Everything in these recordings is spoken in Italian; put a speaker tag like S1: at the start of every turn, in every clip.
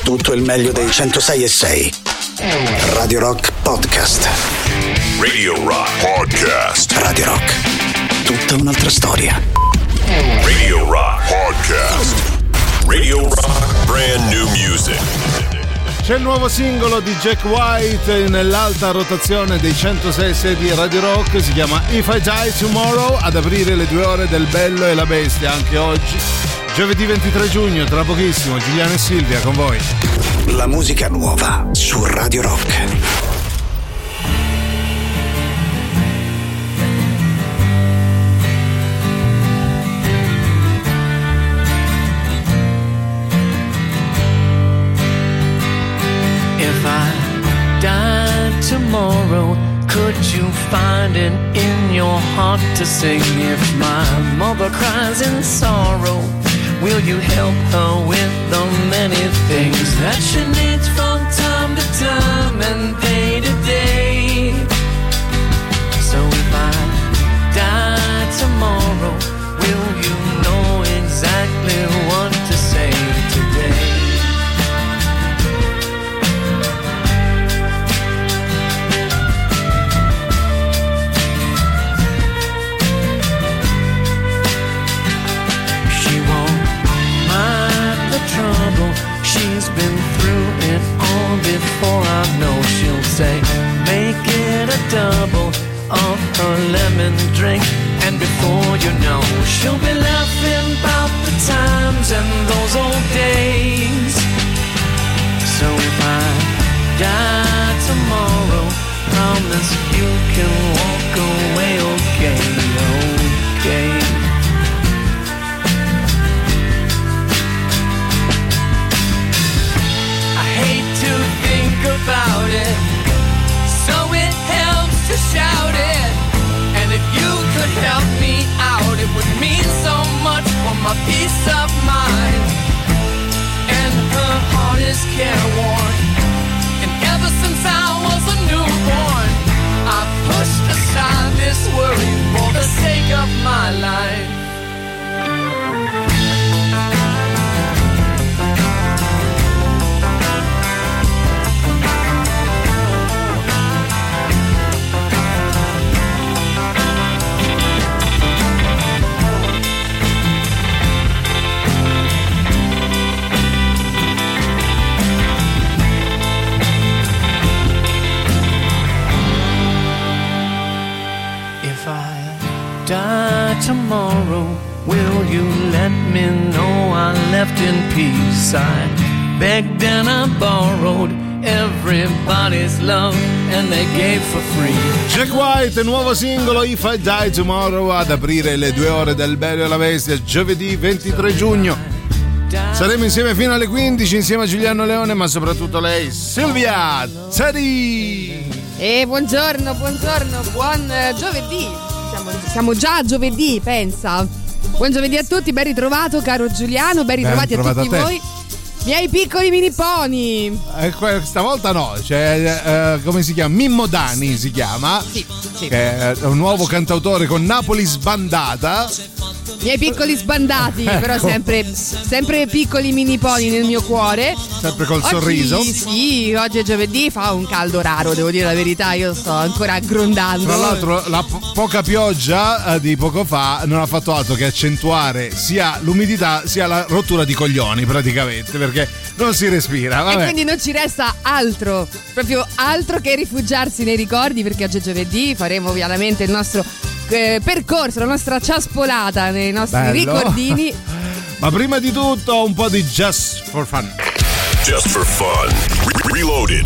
S1: tutto il meglio dei 106.6. Radio Rock Podcast.
S2: Radio Rock Podcast.
S1: Radio Rock, tutta un'altra storia.
S2: Radio Rock Podcast. Radio Rock Brand New Music.
S3: C'è il nuovo singolo di Jack White nell'alta rotazione dei 106.6 di Radio Rock, si chiama If I Die Tomorrow, ad aprire le 2 ore del Bello e la Bestia anche oggi, giovedì 23 giugno, tra pochissimo. Giuliano e Silvia con voi.
S1: La musica nuova su Radio Rock.
S4: Tomorrow, could you find it in your heart to sing? If my mother cries in sorrow, will you help her with the many things that she needs from time to time and day to day? So if I die tomorrow, will you know exactly what to say today? She's been through it all before, I know she'll say, make it a double of her lemon drink. And before you know, she'll be laughing about the times and those old days. So if I die tomorrow, promise you can walk away okay, okay. About it, so it helps to shout it. And if you could help me out, it would mean so much for my peace of mind. And her heart is careworn, and ever since I was a newborn, I pushed aside this worry for the sake of my life. Tomorrow, will you let me know I left in peace? I begged and I borrowed everybody's love and they gave for free.
S3: Jack White, nuovo singolo If I Die Tomorrow, ad aprire le 2 ore del Bello e la Bestia, giovedì 23 giugno. Saremo insieme fino alle 15 insieme a Giuliano Leone, ma soprattutto lei, Silvia Teddy.
S5: E buongiorno, buon giovedì. Siamo già a giovedì, pensa. Buon giovedì a tutti, ben ritrovato caro Giuliano, ben ritrovati a tutti voi. Miei piccoli mini pony.
S3: Stavolta no, cioè, come si chiama? Mimmo Dani si chiama.
S5: Sì.
S3: Che è un nuovo cantautore con Napoli Sbandata.
S5: Miei piccoli sbandati, però sempre piccoli mini pony nel mio cuore.
S3: Sempre col
S5: oggi,
S3: sorriso.
S5: Sì, oggi è giovedì, fa un caldo raro, devo dire la verità, io sto ancora aggrondando.
S3: Tra l'altro la poca pioggia di poco fa non ha fatto altro che accentuare sia l'umidità sia la rottura di coglioni praticamente, perché non si respira. Vabbè.
S5: E quindi non ci resta altro, proprio altro che rifugiarsi nei ricordi, perché oggi è giovedì, faremo ovviamente il nostro percorso, la nostra ciaspolata nei nostri ricordini.
S3: Ma prima di tutto un po' di Just for Fun.
S2: Just for Fun. Reloaded.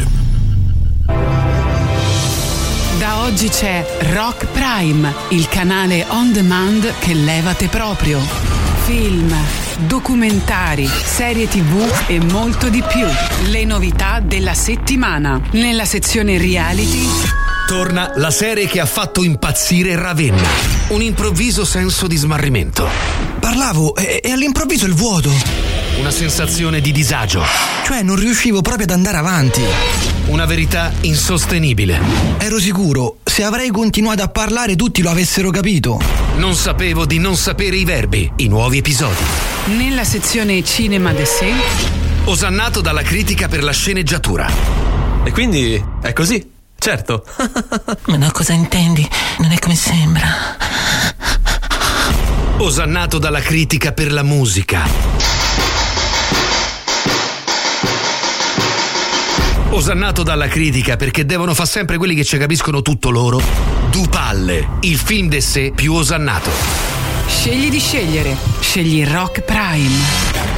S6: Da oggi c'è Rock Prime, il canale on demand che levate proprio. Film, documentari, serie TV e molto di più. Le novità della settimana. Nella sezione reality
S7: torna la serie che ha fatto impazzire Ravenna. Un improvviso senso di smarrimento.
S8: Parlavo e all'improvviso il vuoto.
S7: Una sensazione di disagio.
S8: Cioè non riuscivo proprio ad andare avanti.
S7: Una verità insostenibile.
S8: Ero sicuro, se avrei continuato a parlare tutti lo avessero capito.
S7: Non sapevo di non sapere i verbi. I nuovi episodi.
S6: Nella sezione Cinema d'Essai
S7: osannato dalla critica per la sceneggiatura.
S9: E quindi è così, certo.
S10: Ma no, cosa intendi? Non è come sembra.
S7: Osannato dalla critica per la musica. Osannato dalla critica perché devono fare sempre quelli che ci capiscono tutto loro. Du Palle, il film de sé più osannato.
S6: Scegli di scegliere. Scegli Rock Prime.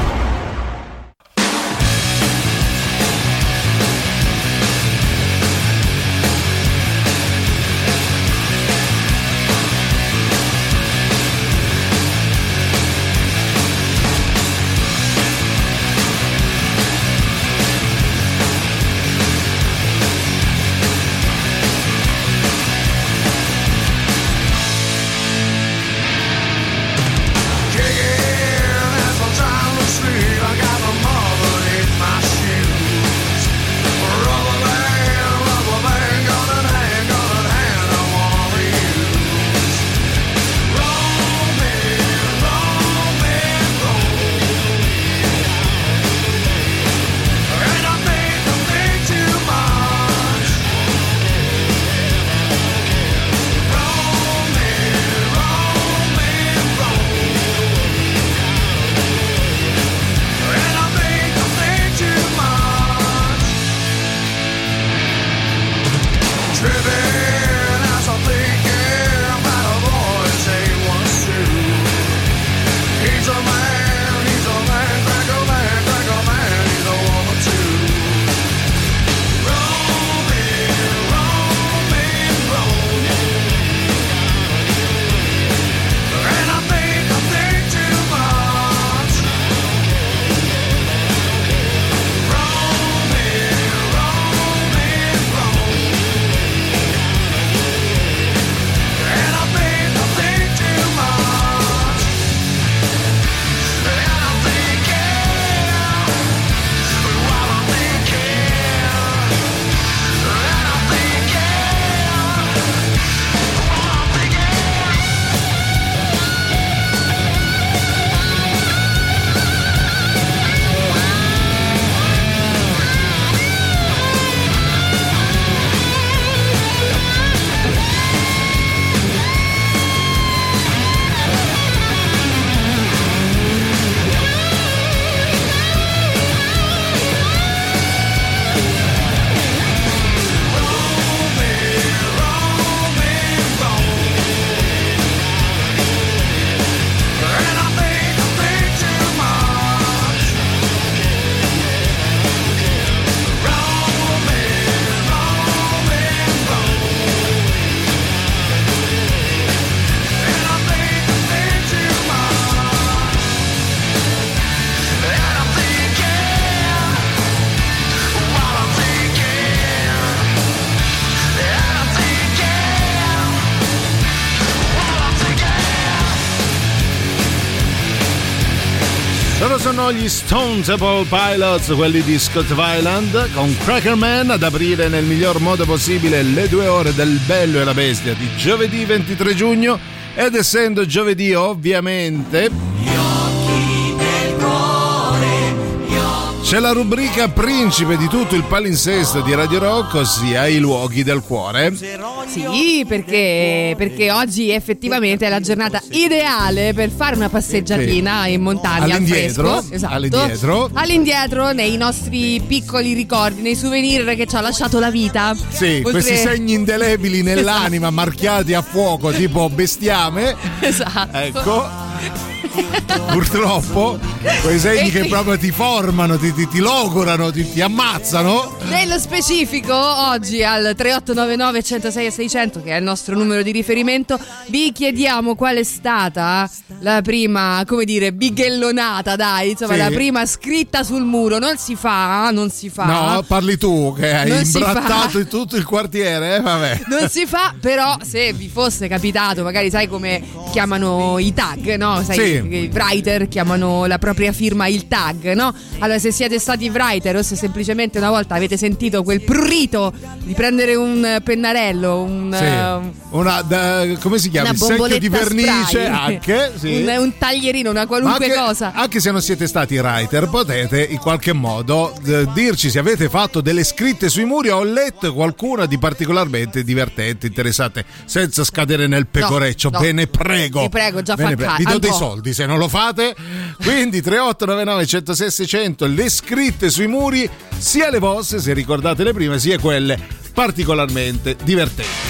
S3: Sono gli Stone Temple Pilots, quelli di Scott Weiland, con Cracker Man ad aprire nel miglior modo possibile le 2 ore del Bello e la Bestia di giovedì 23 giugno ed essendo giovedì ovviamente c'è la rubrica principe di tutto il palinsesto di Radio Rock, ossia i luoghi del cuore.
S5: Sì, perché oggi effettivamente è la giornata ideale per fare una passeggiatina in montagna
S3: all'indietro,
S5: al fresco. Esatto. All'indietro nei nostri piccoli ricordi, nei souvenir che ci ha lasciato la vita.
S3: Sì, questi segni indelebili nell'anima marchiati a fuoco tipo bestiame.
S5: Esatto.
S3: Ecco. Purtroppo quei segni che proprio ti formano, ti logorano, ti ammazzano.
S5: Nello specifico oggi al 3899 106 600, che è il nostro numero di riferimento, vi chiediamo qual è stata la prima, come dire, bighellonata, dai, insomma, sì, la prima scritta sul muro. Non si fa.
S3: No, parli tu che hai imbrattato in tutto il quartiere, vabbè.
S5: Non si fa, però se vi fosse capitato, magari sai come chiamano i tag, no? Sai,
S3: sì,
S5: i writer chiamano la propria propria firma il tag, no? Allora, se siete stati writer o se semplicemente una volta avete sentito quel prurito di prendere un pennarello,
S3: come si chiama? Il secchio di vernice,
S5: spray,
S3: anche sì.
S5: un taglierino, una qualunque cosa.
S3: Anche se non siete stati writer, potete in qualche modo dirci se avete fatto delle scritte sui muri o letto qualcuna di particolarmente divertente, interessante, senza scadere nel pecoreccio.
S5: No.
S3: Ve ne prego.
S5: Vi prego, già fa
S3: vi do dei soldi se non lo fate. Quindi 3899 106 600, le scritte sui muri, sia le vostre, se ricordate le prime, sia quelle particolarmente divertenti.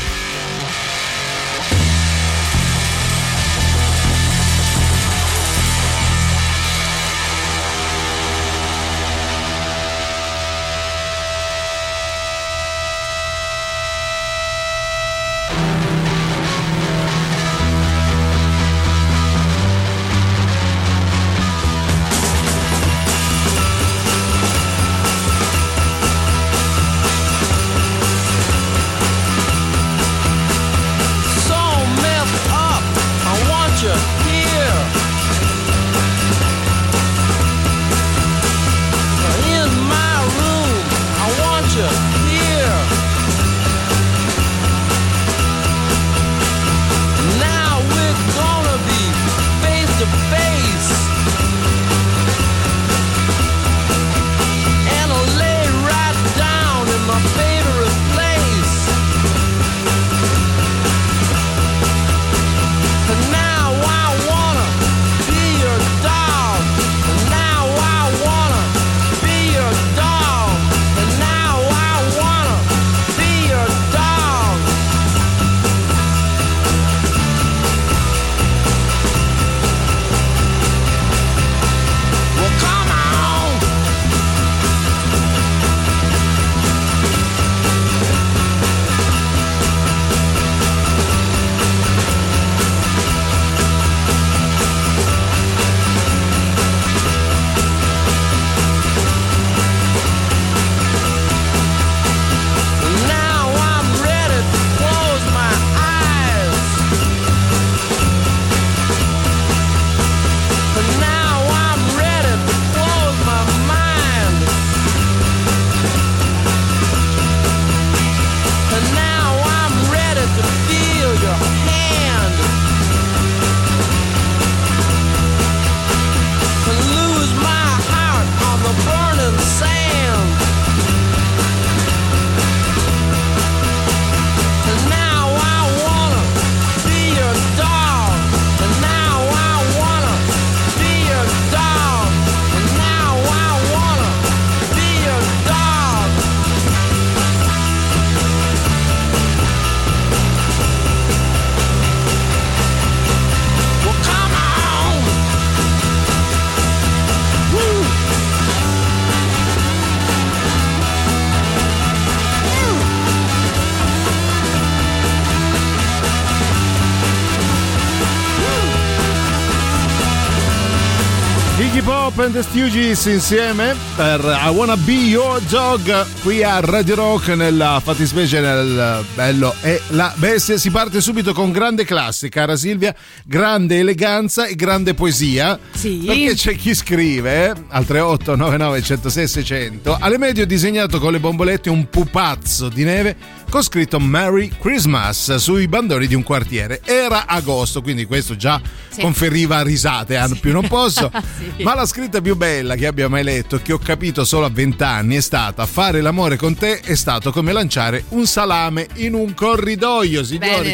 S3: Iggy Pop and the Stooges insieme per I Wanna Be Your Dog qui a Radio Rock, nella fattispecie nel Bello e la Bestia. Si parte subito con grande classe, cara Silvia, grande eleganza e grande poesia.
S5: Sì.
S3: Perché c'è chi scrive al 3899 106 600: alle medie ho disegnato con le bombolette un pupazzo di neve con scritto Merry Christmas sui bandoni di un quartiere. Era agosto, quindi questo già conferiva risate, più non posso.
S5: Sì.
S3: Ma la scritta più bella che abbia mai letto, che ho capito solo a 20 anni, è stata: fare l'amore con te è stato come lanciare un salame in un corridoio. Signori,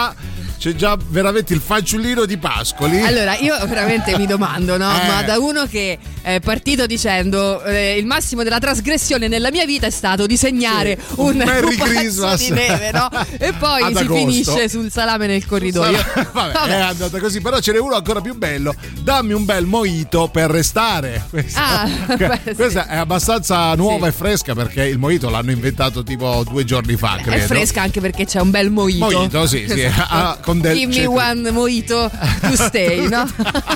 S3: c'è già veramente il fanciullino di Pascoli.
S5: Allora, io veramente mi domando, no? Ma da uno che è partito dicendo il massimo della trasgressione nella mia vita è stato disegnare un
S3: Merry
S5: pupazzo
S3: Christmas
S5: di neve, no? E poi
S3: ad
S5: si
S3: agosto
S5: finisce sul salame nel corridoio.
S3: Vabbè, è andata così. Però ce n'è uno ancora più bello: dammi un bel mojito per restare. Questa è abbastanza nuova e fresca, perché il mojito l'hanno inventato tipo 2 giorni fa, credo.
S5: È fresca anche perché c'è un bel mojito.
S3: Mojito, sì.
S5: Esatto.
S3: Con del
S5: Give me one mojito to stay, no?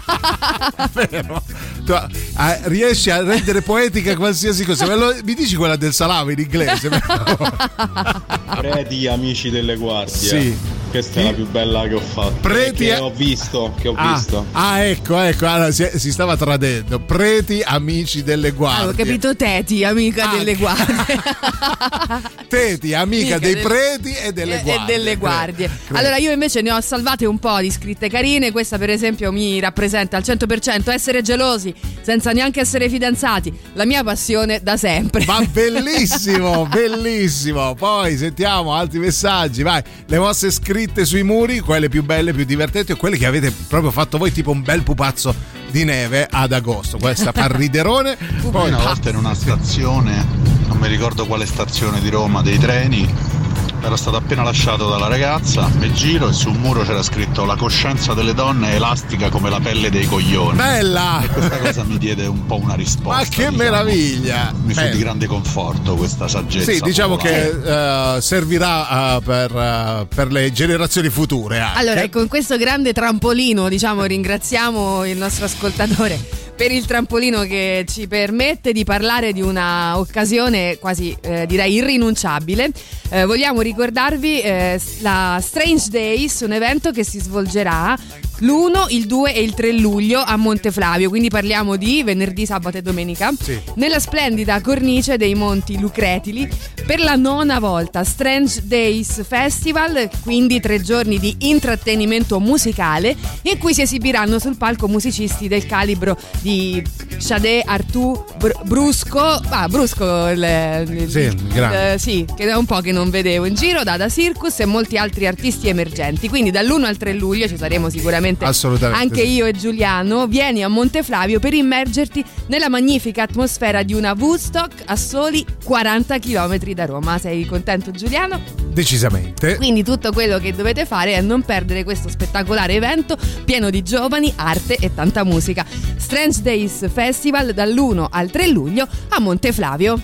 S3: Vero. Tu riesci a rendere poetica qualsiasi cosa. Mi dici quella del salame in inglese?
S11: Preti, amici delle guardie.
S3: Sì.
S11: Che Questa è la più bella che ho fatto.
S3: Preti
S11: ho visto.
S3: Ecco. Allora, si stava tradendo. Preti, amici delle guardie.
S5: Ho capito Teti, amica delle guardie.
S3: Teti, amica dei preti e delle guardie.
S5: Allora io invece ne ho salvate un po' di scritte carine. Questa per esempio mi rappresenta al 100%. Essere gelosi senza neanche essere fidanzati, la mia passione da sempre.
S3: Ma bellissimo, bellissimo. Poi sentiamo altri messaggi. Vai, le vostre scritte sui muri, quelle più belle, più divertenti, o quelle che avete proprio fatto voi, tipo un bel pupazzo di neve ad agosto. Questa fa riderone.
S12: Poi una volta in una stazione, non mi ricordo quale stazione di Roma, dei treni, era stato appena lasciato dalla ragazza, mi giro e sul muro c'era scritto: la coscienza delle donne è elastica come la pelle dei coglioni.
S3: Bella!
S12: E questa cosa mi diede un po' una risposta.
S3: Ma che meraviglia!
S12: Mi fu di grande conforto questa saggezza.
S3: Sì, diciamo che servirà per le generazioni future anche.
S5: Allora, con questo grande trampolino, diciamo, ringraziamo il nostro ascoltatore per il trampolino che ci permette di parlare di una occasione quasi direi irrinunciabile. Vogliamo ricordarvi la Strange Days, un evento che si svolgerà l'1, il 2 e il 3 luglio a Monteflavio, quindi parliamo di venerdì, sabato e domenica, sì, nella splendida cornice dei Monti Lucretili, per la 9ª volta Strange Days Festival, quindi 3 giorni di intrattenimento musicale in cui si esibiranno sul palco musicisti del calibro di Sade, Artù, Brusco, sì, che da un po' che non vedevo in giro, Dada Circus e molti altri artisti emergenti. Quindi dall'1 al 3 luglio ci saremo sicuramente anche io e Giuliano. Vieni a Monteflavio per immergerti nella magnifica atmosfera di una Woodstock a soli 40 km da Roma. Sei contento, Giuliano?
S3: Decisamente.
S5: Quindi tutto quello che dovete fare è non perdere questo spettacolare evento pieno di giovani, arte e tanta musica. Strange Days Festival dall'1 al 3 luglio a Monteflavio.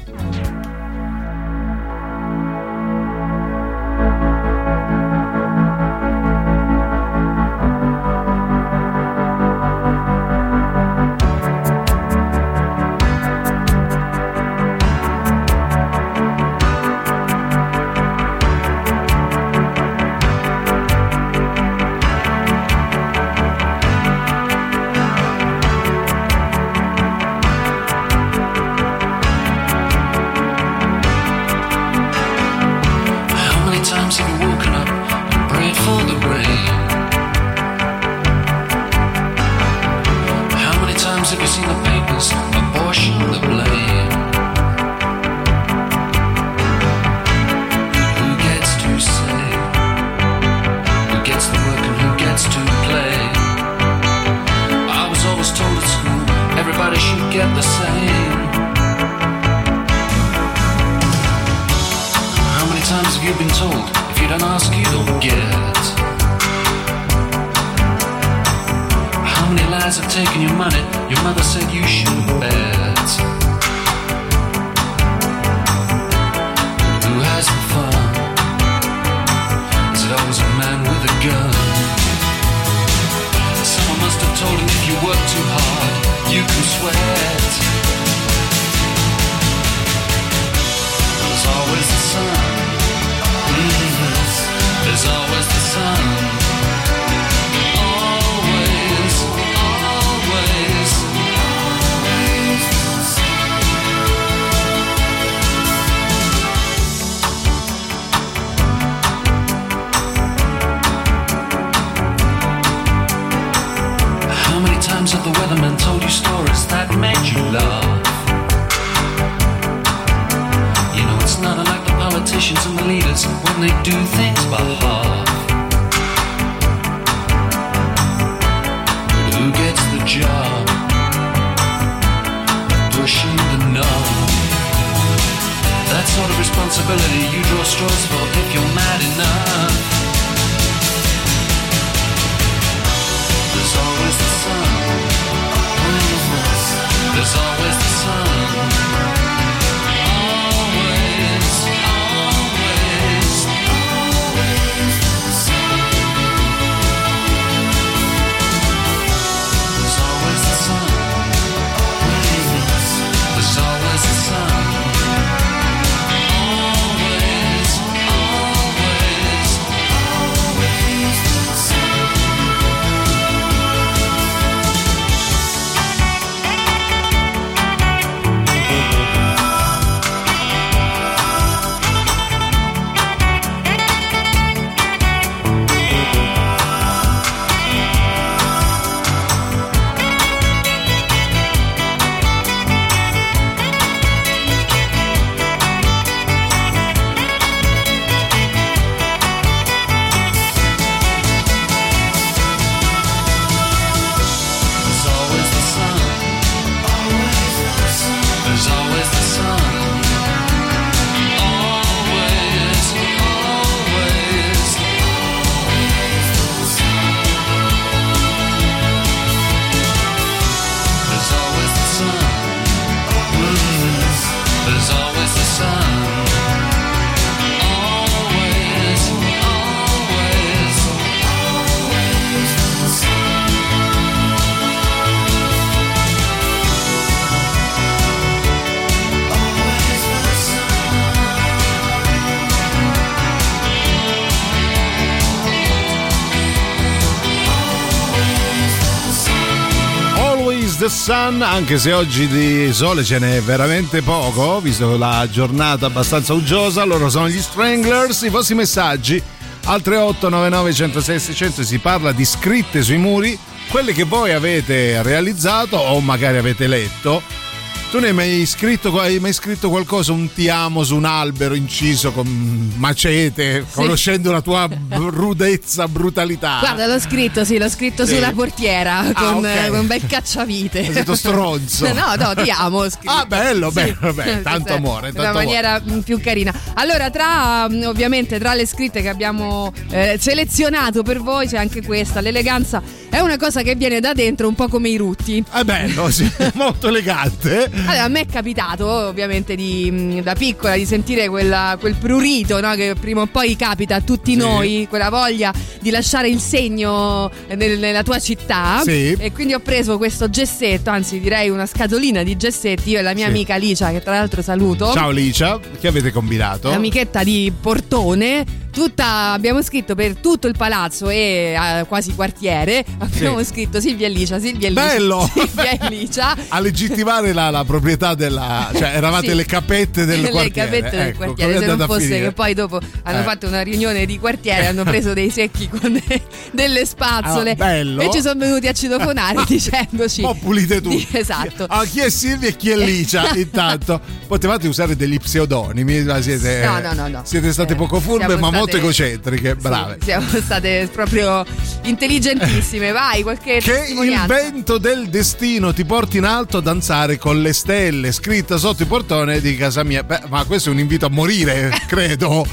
S3: Sun, anche se oggi di sole ce n'è veramente poco, visto la giornata abbastanza uggiosa. Loro sono gli Stranglers. I vostri messaggi al 3899 106 600, si parla di scritte sui muri, quelle che voi avete realizzato o magari avete letto. Tu ne hai mai scritto qualcosa, un ti amo su un albero inciso con macete, sì, conoscendo la tua rudezza, brutalità?
S5: Guarda, l'ho scritto sì. Sulla portiera con un bel cacciavite.
S3: Sei stronzo.
S5: No, ti amo.
S3: Bello, sì. Bello, tanto amore.
S5: Una maniera più carina. Allora, ovviamente tra le scritte che abbiamo selezionato per voi c'è anche questa. L'eleganza è una cosa che viene da dentro, un po' come i rutti.
S3: È bello, sì, molto elegante.
S5: Allora, a me è capitato ovviamente da piccola di sentire quel prurito, no? Che prima o poi capita a tutti noi, quella voglia di lasciare il segno nella tua città, sì. E quindi ho preso questo gessetto, anzi direi una scatolina di gessetti, io e la mia amica Licia, che tra l'altro saluto.
S3: Ciao Licia, che avete combinato?
S5: L'amichetta di Portone. Abbiamo scritto per tutto il palazzo e quasi quartiere, abbiamo scritto Silvia e Licia.
S3: Bello!
S5: Silvia e Licia.
S3: A legittimare la proprietà cioè eravate le capette del quartiere.
S5: Le capette del quartiere, se non fosse che poi dopo hanno fatto una riunione di quartiere, hanno preso dei secchi con delle spazzole,
S3: bello.
S5: E ci sono venuti a citofonare dicendoci
S3: un po' pulite tutti.
S5: Esatto.
S3: Chi è Silvia e chi è Licia? Intanto potevate usare degli pseudonimi, ma siete
S5: no.
S3: Siete state poco furbe, ma molto egocentriche, brave.
S5: Sì, siamo state proprio intelligentissime. Vai, qualche testimonianza.
S3: Che il vento del destino ti porti in alto a danzare con le stelle, scritta sotto il portone di casa mia. Ma questo è un invito a morire, credo,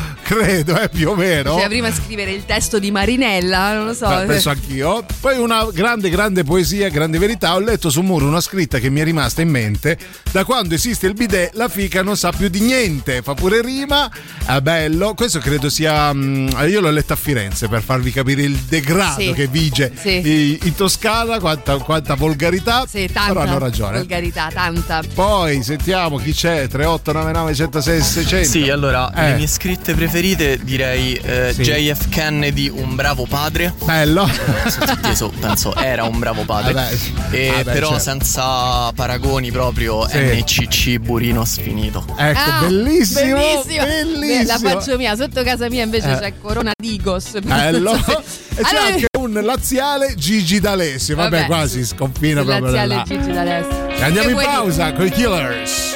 S3: più o meno.
S5: Cioè, prima scrivere il testo di Marinella, non lo so.
S3: Penso anch'io. Poi una grande poesia, grande verità. Ho letto su un muro una scritta che mi è rimasta in mente: da quando esiste il bidet la fica non sa più di niente. Fa pure rima, è bello. Questo credo sia, io l'ho letto a Firenze per farvi capire il degrado che vige in Toscana, quanta volgarità.
S5: Sì, tanta,
S3: però hanno ragione.
S5: Volgarità, tanta.
S3: Poi sentiamo chi c'è. 3899 106 600.
S9: Sì, allora le mie scritte preferite direi JF Kennedy, un bravo padre.
S3: Bello.
S9: Penso era un bravo padre. Però certo, senza paragoni, proprio NCC Burino sfinito.
S3: Ecco, bellissimo.
S5: La faccio mia. Sotto casa mia invece c'è Corona Digos.
S3: Bello. E c'è anche un laziale Gigi D'Alessio. Vabbè, quasi sconfina proprio
S5: laziale Gigi D'Alessio.
S3: E andiamo in pausa con i Killers.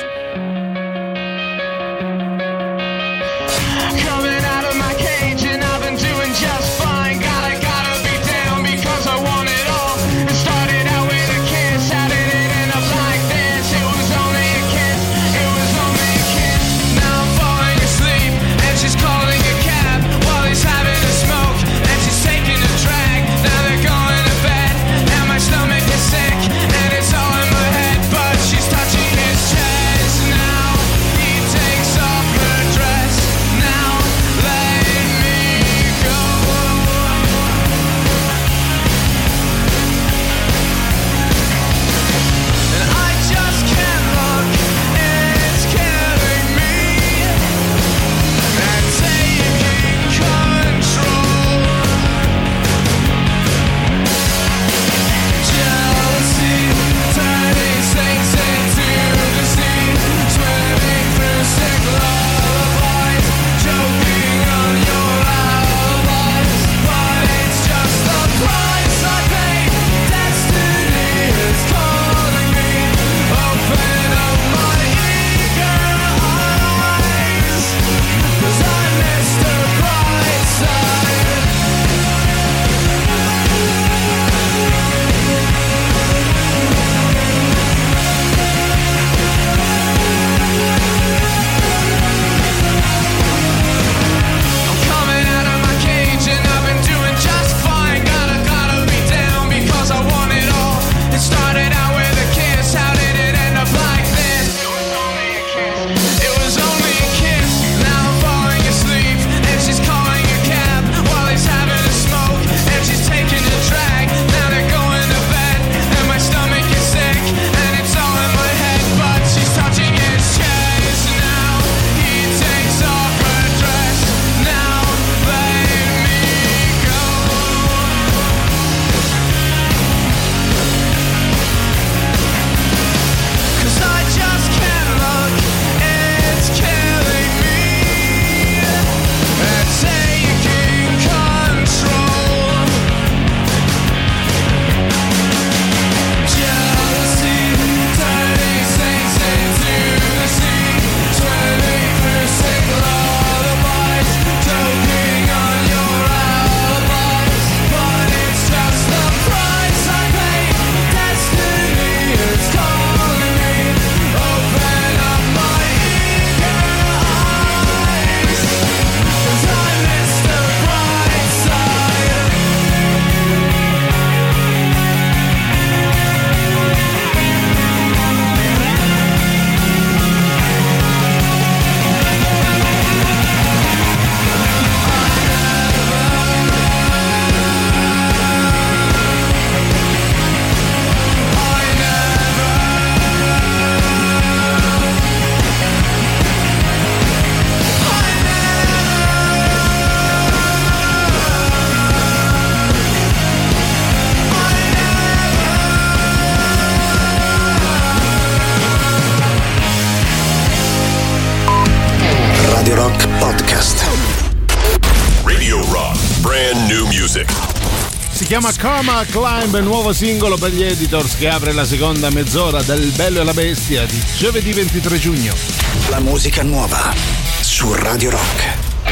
S1: Radio Rock Podcast.
S2: Radio Rock, brand new music.
S3: Si chiama Karma Climb, nuovo singolo per gli Editors che apre la seconda mezz'ora del Bello e la Bestia di giovedì 23 giugno.
S1: La musica nuova su Radio Rock.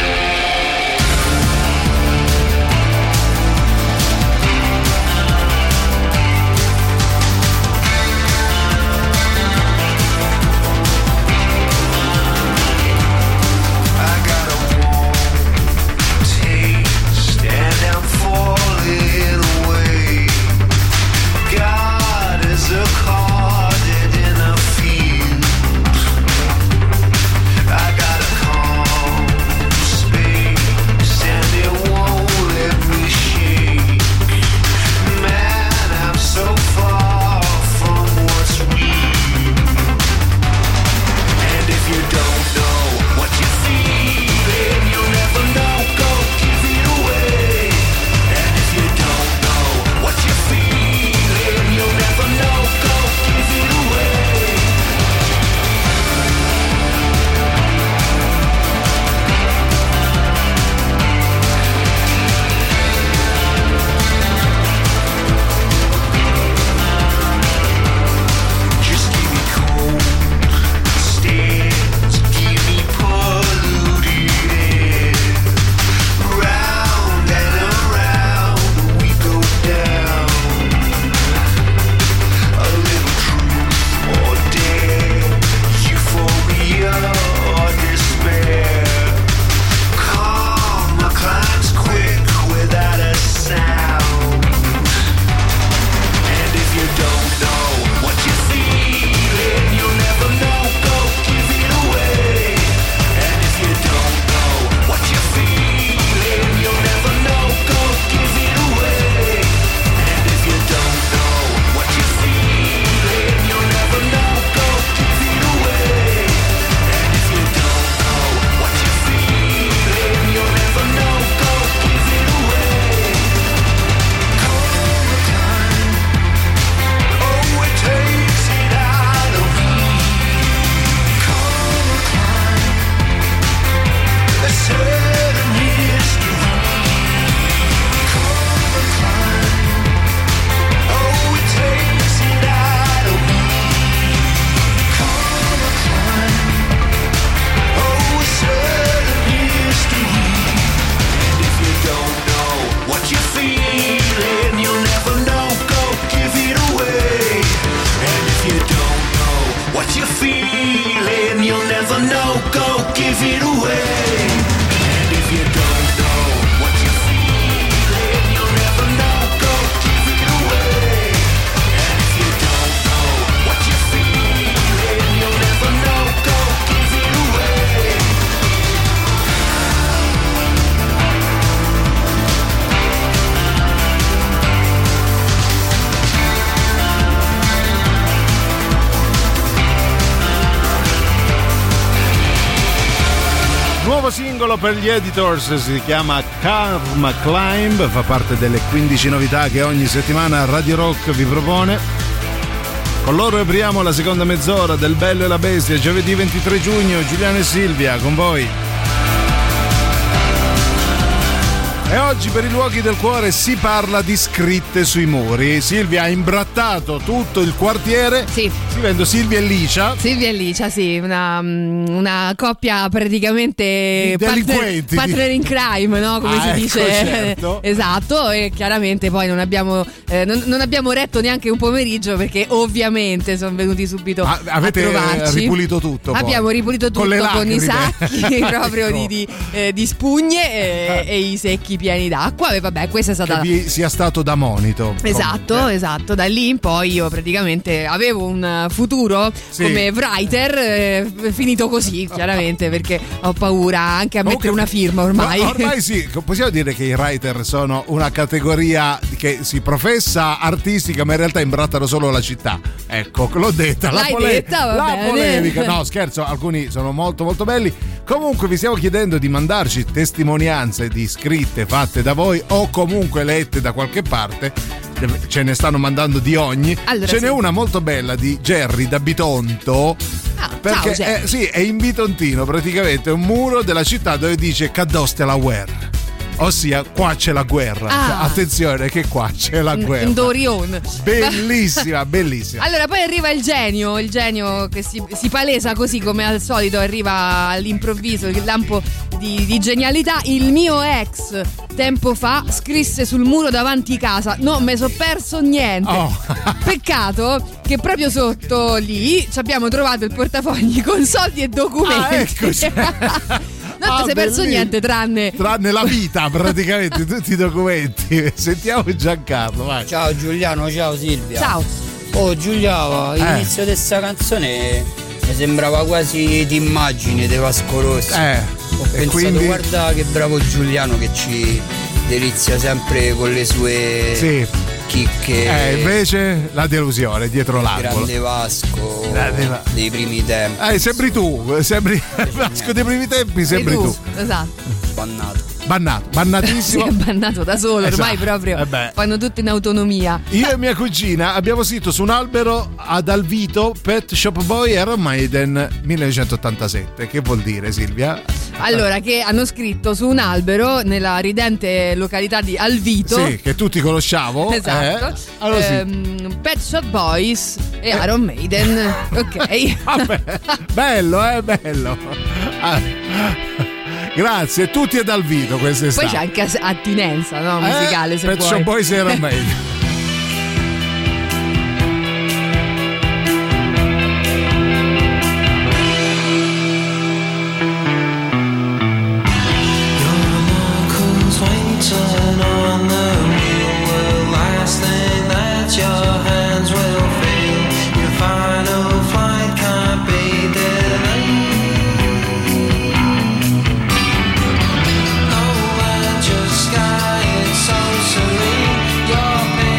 S3: Singolo per gli Editors, si chiama Karma Climb, fa parte delle 15 novità che ogni settimana Radio Rock vi propone. Con loro apriamo la seconda mezz'ora del Bello e la Bestia, giovedì 23 giugno. Giuliano e Silvia con voi. E oggi per i luoghi del cuore si parla di scritte sui muri. Silvia ha imbrattato tutto il quartiere.
S5: Sì.
S3: Scrivendo Silvia e Licia.
S5: Silvia e Licia, sì, una coppia praticamente
S3: delinquenti.
S5: Partner in crime, no? Come si dice.
S3: Certo.
S5: Esatto, e chiaramente poi non abbiamo retto neanche un pomeriggio perché ovviamente sono venuti subito
S3: avete
S5: a trovarci.
S3: Ripulito tutto.
S5: Abbiamo ripulito tutto con i sacchi proprio
S3: ecco.
S5: di spugne e i secchi pieni d'acqua. E vabbè, questa è stata.
S3: Che vi sia stato da monito.
S5: Esatto. Da lì in poi io praticamente avevo un futuro come writer finito così, chiaramente, perché ho paura anche a mettere una firma ormai.
S3: Ormai sì, possiamo dire che i writer sono una categoria che si professa artistica, ma in realtà imbrattano solo la città. Ecco, l'ho detta. La polemica. No, scherzo, alcuni sono molto molto belli. Comunque vi stiamo chiedendo di mandarci testimonianze di scritte fatte da voi o comunque lette da qualche parte ce ne stanno mandando di ogni.
S5: Allora,
S3: ce n'è una molto bella di Jerry da Bitonto. Perché è in Bitontino, praticamente è un muro della città dove dice Caddoste la guerra. Ossia, qua c'è la guerra. Cioè, attenzione che qua c'è la guerra.
S5: In Dorion.
S3: Bellissima, bellissima.
S5: Allora poi arriva il genio che si palesa così come al solito, arriva all'improvviso il lampo di genialità. Il mio ex tempo fa scrisse sul muro davanti casa: non me so perso niente. Peccato che proprio sotto lì ci abbiamo trovato il portafogli con soldi e documenti.
S3: Eccoci.
S5: Non ti sei perso niente tranne
S3: la vita, praticamente tutti i documenti. Sentiamo Giancarlo, vai.
S13: Ciao Giuliano, ciao Silvia.
S5: Ciao.
S13: Oh Giuliano, l'inizio di questa canzone mi sembrava quasi d'immagine di Vasco Rossi. Ho pensato, quindi... guarda che bravo Giuliano che ci delizia sempre con le sue chicche.
S3: Invece la delusione dietro l'angolo.
S13: Grande Vasco dei primi tempi.
S3: Sembri tu, Vasco dei primi tempi, sembri tu.
S5: Esatto.
S3: Bannatissimo.
S5: Si è bannato da solo, ormai proprio fanno tutto in autonomia.
S3: Io e mia cugina abbiamo scritto su un albero ad Alvito Pet Shop Boy Iron Maiden 1987. Che vuol dire, Silvia?
S5: Allora, che hanno scritto su un albero nella ridente località di Alvito.
S3: Sì, che tutti conosciamo.
S5: Esatto.
S3: Allora,
S5: Pet Shop Boys e Iron Maiden. Ok.
S3: Vabbè, bello. Grazie, tutti ad Alvito quest'estate.
S5: Poi c'è anche attinenza, no? Musicale, se
S3: Pet
S5: vuoi.
S3: Shop Boys e Iron Maiden.
S4: Your pain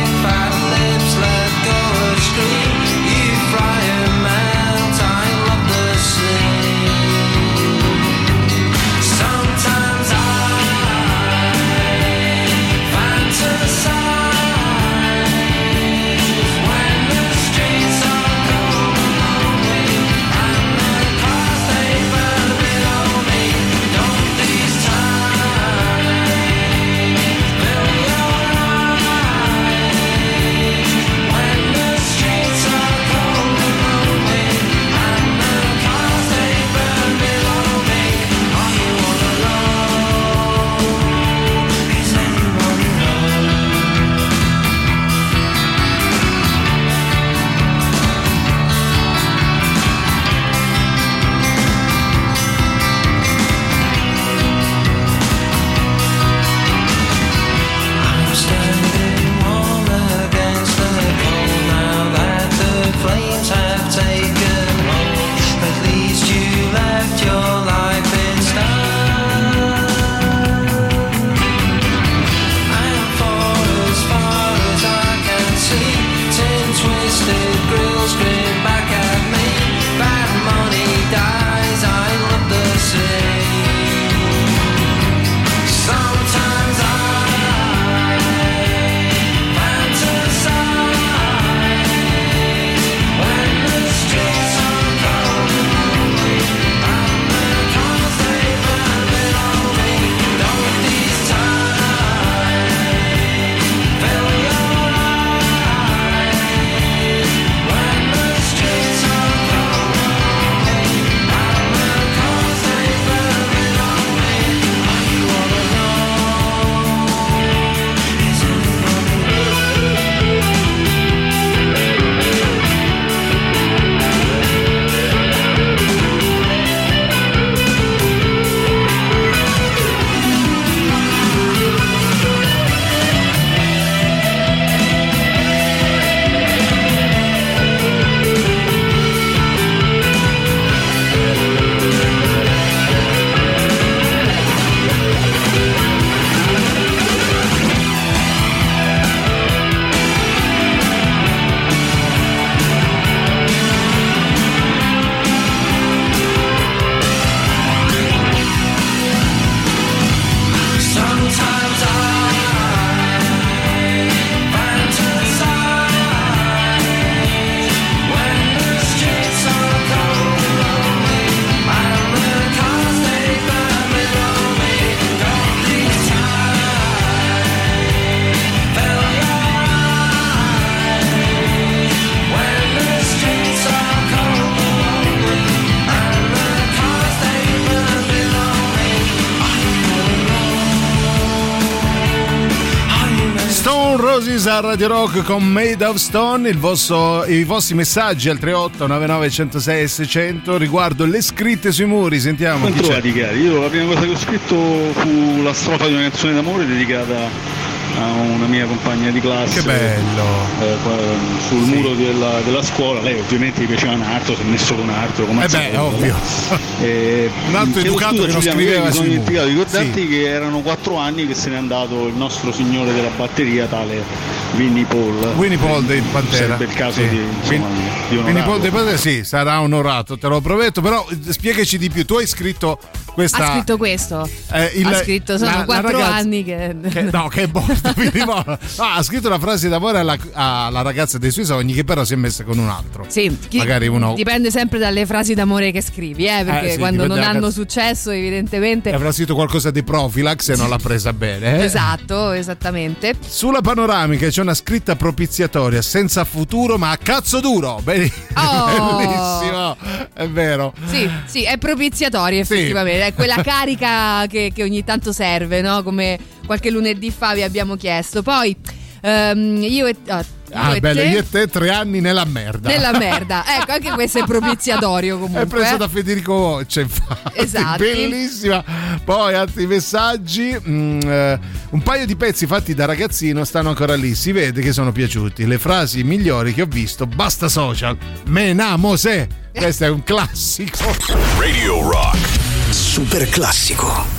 S3: Roses a Radio Rock con Made of Stone. I vostri messaggi al 38 99 106 600 riguardo le scritte sui muri. Sentiamo.
S11: Ben trovati, cari. Io la prima cosa che ho scritto fu la strofa di una canzone d'amore dedicata a una mia compagna di classe.
S3: Che bello!
S11: Sul muro della scuola. Lei ovviamente gli piaceva un altro, si è messo con un altro, come
S3: ovvio. Un altro educato che non scriveva.
S11: Mi sono dimenticato di ricordarti che erano 4 anni che se n'è andato il nostro signore della batteria, tale Winnie Paul
S3: dei Pantera.
S11: Per caso di
S3: Winnie Paul dei Pantera, sì, sarà onorato, te lo prometto. Però spiegaci di più. Tu hai scritto questa.
S5: Ha scritto questo. Ha scritto sono 4 anni che
S3: no, che è morto. Ha scritto una frase d'amore alla ragazza dei suoi sogni, che però si è messa con un altro.
S5: Sì,
S3: magari uno.
S5: Dipende sempre dalle frasi d'amore che scrivi, perché sì, quando non hanno successo, evidentemente.
S3: Avrà scritto qualcosa di Profilax e non l'ha presa bene.
S5: Esatto, esattamente.
S3: Sulla panoramica c'è una scritta propiziatoria: senza futuro ma a cazzo duro. Bellissimo, è vero.
S5: Sì, è propiziatoria effettivamente. È quella carica che ogni tanto serve, no? Come qualche lunedì fa vi abbiamo chiesto. Poi io e te
S3: 3 anni nella merda.
S5: Ecco, anche questo è propiziatorio comunque.
S3: È preso da Federico Voccia, infatti.
S5: Esatto.
S3: Bellissima. Poi altri messaggi. Un paio di pezzi fatti da ragazzino stanno ancora lì. Si vede che sono piaciuti. Le frasi migliori che ho visto. Basta social. Menamose. Questo è un classico.
S2: Radio Rock.
S1: Super classico.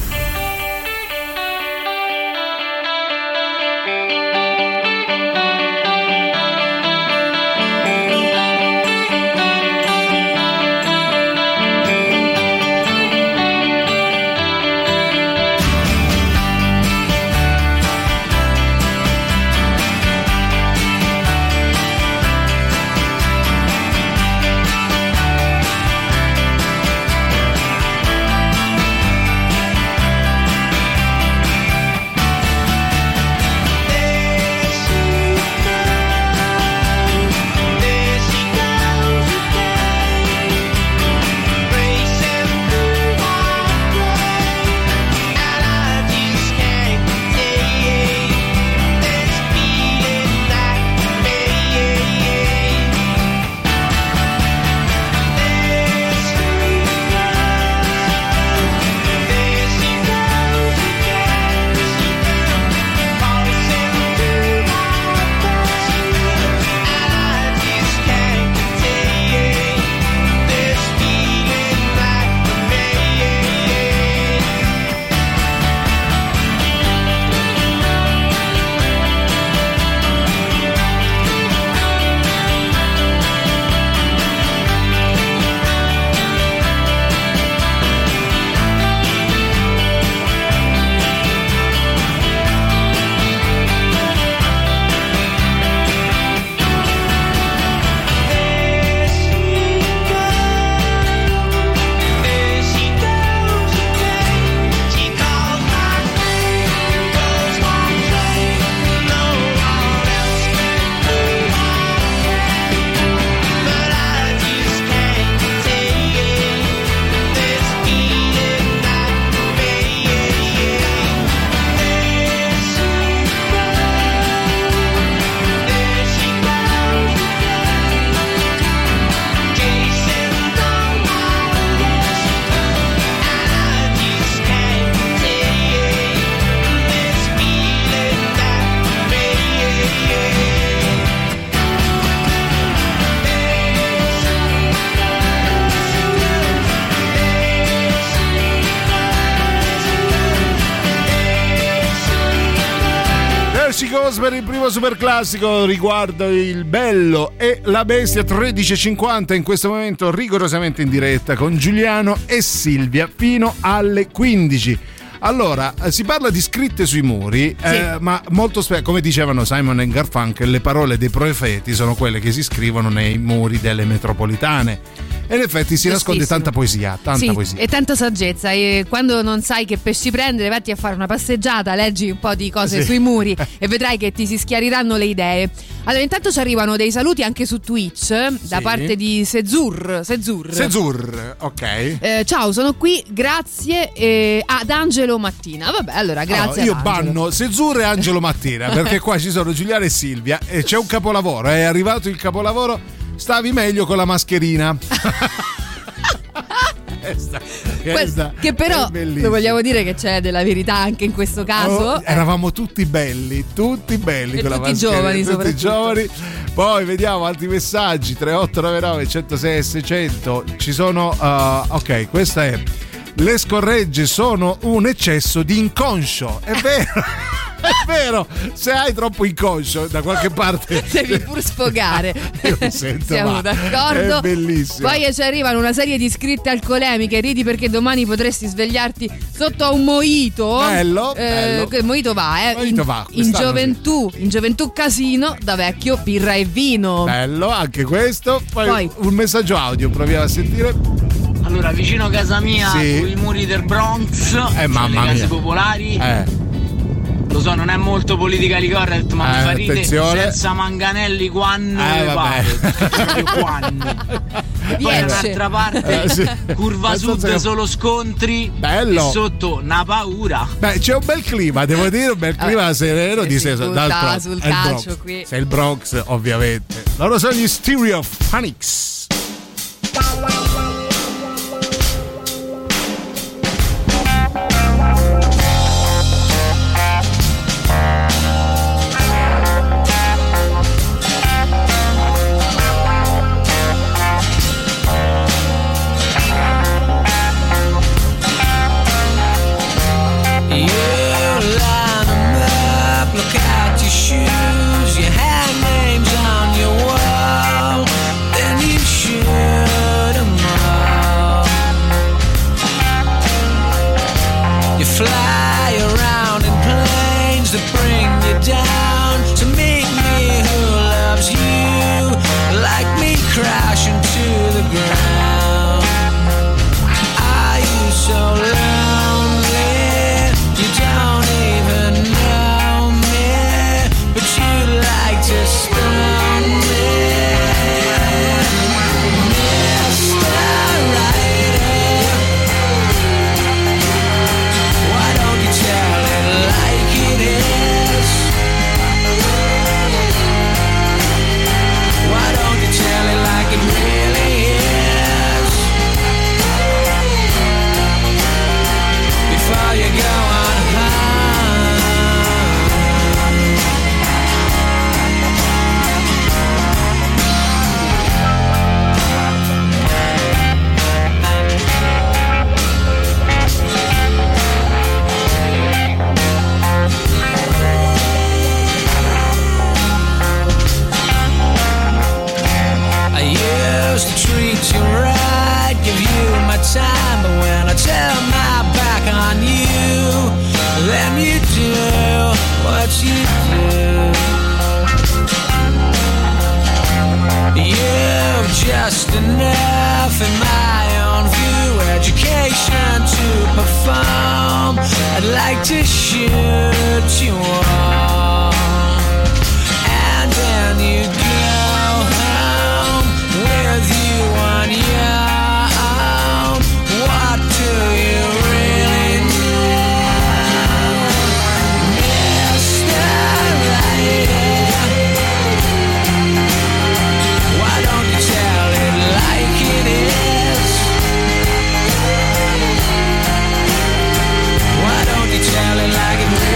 S3: Per il primo super classico riguardo il bello e la bestia. 13.50 in questo momento, rigorosamente in diretta con Giuliano e Silvia fino alle 15. Allora, si parla di scritte sui muri, sì. Ma molto spesso, come dicevano Simon e Garfunkel, le parole dei profeti sono quelle che si scrivono nei muri delle metropolitane. e in effetti si nasconde tanta poesia, poesia.
S5: E tanta saggezza, e quando non sai che pesci prendere vatti a fare una passeggiata, leggi un po' di cose sui muri e vedrai che ti si schiariranno le idee. Allora, intanto ci arrivano dei saluti anche su Twitch da parte di Sezur,
S3: ok.
S5: Ciao, sono qui grazie ad Angelo Mattina. Vabbè, allora grazie.
S3: Io banno Sezur e Angelo Mattina perché qua ci sono Giuliano e Silvia e c'è un capolavoro, è arrivato il capolavoro, stavi meglio con la mascherina.
S5: Che però lo vogliamo dire che c'è della verità anche in questo caso.
S3: Eravamo tutti belli e con la mascherina,
S5: giovani,
S3: tutti giovani. Poi vediamo altri messaggi 3899 106 600. Ci sono ok, questa è: le scorregge sono un eccesso di inconscio. È vero. È vero, se hai troppo inconscio da qualche parte
S5: devi pur sfogare.
S3: Io mi sento
S5: siamo d'accordo.
S3: È bellissimo.
S5: Poi ci arrivano una serie di scritte alcolemiche. Ridi perché domani potresti svegliarti sotto a un mojito.
S3: Bello.
S5: Il mojito va, in gioventù casino, da vecchio birra e vino.
S3: Bello anche questo. Poi un messaggio audio, proviamo a sentire.
S14: Allora, vicino a casa mia, sui muri del Bronx,
S3: mamma
S14: le case
S3: mia.
S14: popolari. Lo so, non è molto politically correct, ma mi fa ridere senza manganelli quando e poi da un'altra parte curva sud solo scontri.
S3: Bello.
S14: E sotto una paura.
S3: Beh, c'è un bel clima, devo dire, un bel clima sereno di
S5: sul calcio qui.
S3: Sei il Bronx, ovviamente. Loro sono gli Stereophonics.
S4: Fly around in planes that bring you down to meet me who loves you like me crashing to the ground. Are you so lonely? You don't even know me, but you like to stone me. Time, but when I turn my back on you, then you do what you do. You're just enough in my own view, education to perform. I'd like to shoot you on, and then you go home with you on your. What do you really know, Mr. Rider? Why don't you tell it like it is? Why don't you tell it like it really is?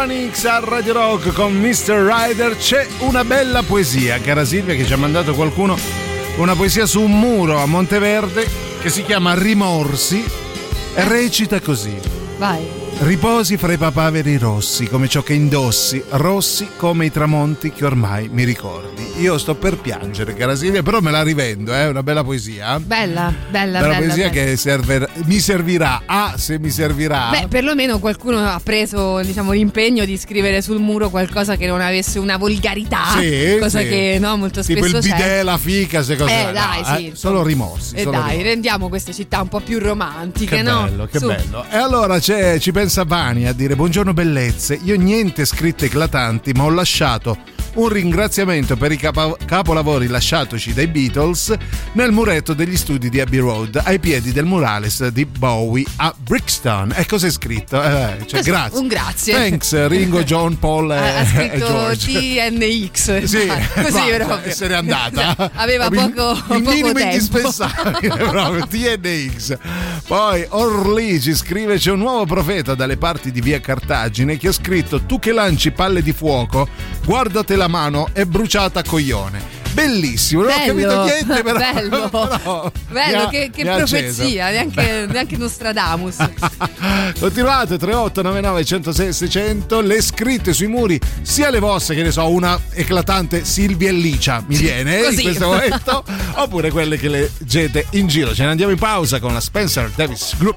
S3: Stefani X a Radio Rock con Mr. Rider. C'è una bella poesia, cara Silvia, che ci ha mandato qualcuno, una poesia su un muro a Monteverde che si chiama Rimorsi e recita così:
S5: vai.
S3: Riposi fra i papaveri rossi come ciò che indossi, rossi come i tramonti che ormai mi ricordi. Io sto per piangere, cara Silvia, però me la rivendo, è una bella poesia.
S5: Bella
S3: poesia che mi servirà. Se mi servirà.
S5: Beh, perlomeno qualcuno ha preso, diciamo, l'impegno di scrivere sul muro qualcosa che non avesse una volgarità, cosa che no, molto spesso
S3: tipo il
S5: c'è.
S3: bidet, la fica, queste cose.
S5: Dai, sì.
S3: Solo rimorsi.
S5: E dai, rendiamo queste città un po' più romantiche, no?
S3: Bello, che bello. E allora ci pensa Vani a dire: buongiorno bellezze, io niente scritte eclatanti, ma ho lasciato un ringraziamento per i capolavori lasciatoci dai Beatles nel muretto degli studi di Abbey Road ai piedi del murales di Bowie a Brixton. E cosa è scritto? Grazie.
S5: Un grazie.
S3: Thanks Ringo, John, Paul
S5: ha scritto
S3: TNX. Sì,
S5: così proprio.
S3: Se n'è andata.
S5: Aveva poco
S3: minimo
S5: tempo.
S3: Indispensabile proprio, TNX. Poi Orly ci scrive: c'è un nuovo profeta dalle parti di via Cartagine che ha scritto: tu che lanci palle di fuoco, guardate la mano è bruciata a coglione. Bellissimo, non ho capito niente, però
S5: bello, che profezia, neanche Nostradamus.
S3: Continuate 3899 106 600, le scritte sui muri, sia le vostre, che ne so, una eclatante Silvia e Licia mi viene in questo momento, oppure quelle che leggete in giro. Ce ne andiamo in pausa con la Spencer Davis Group.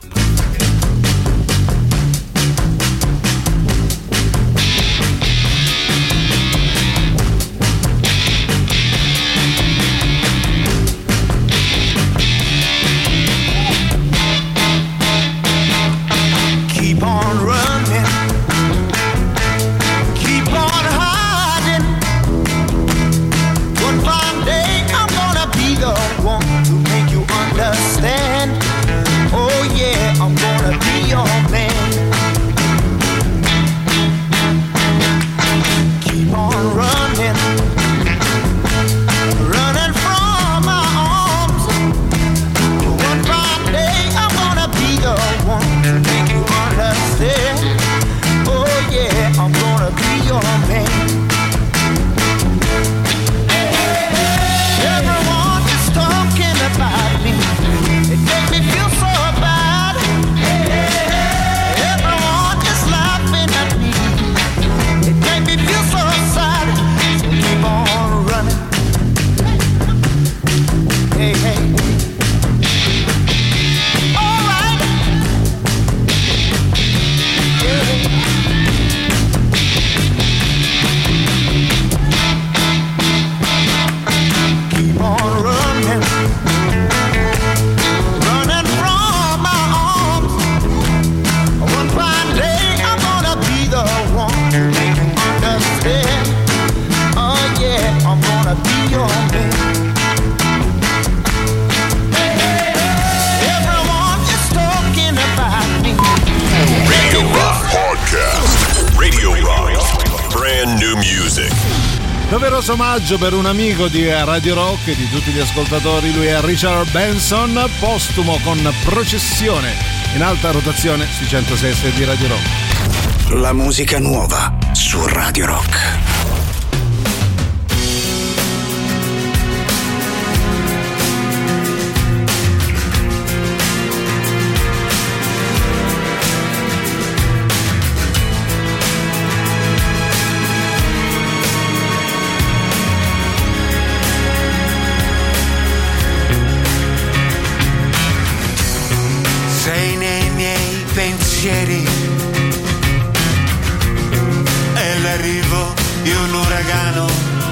S3: Doveroso omaggio per un amico di Radio Rock e di tutti gli ascoltatori, lui è Richard Benson, postumo con Processione, in alta rotazione sui 106 di Radio Rock.
S1: La musica nuova su Radio Rock.
S15: È l'arrivo di un uragano,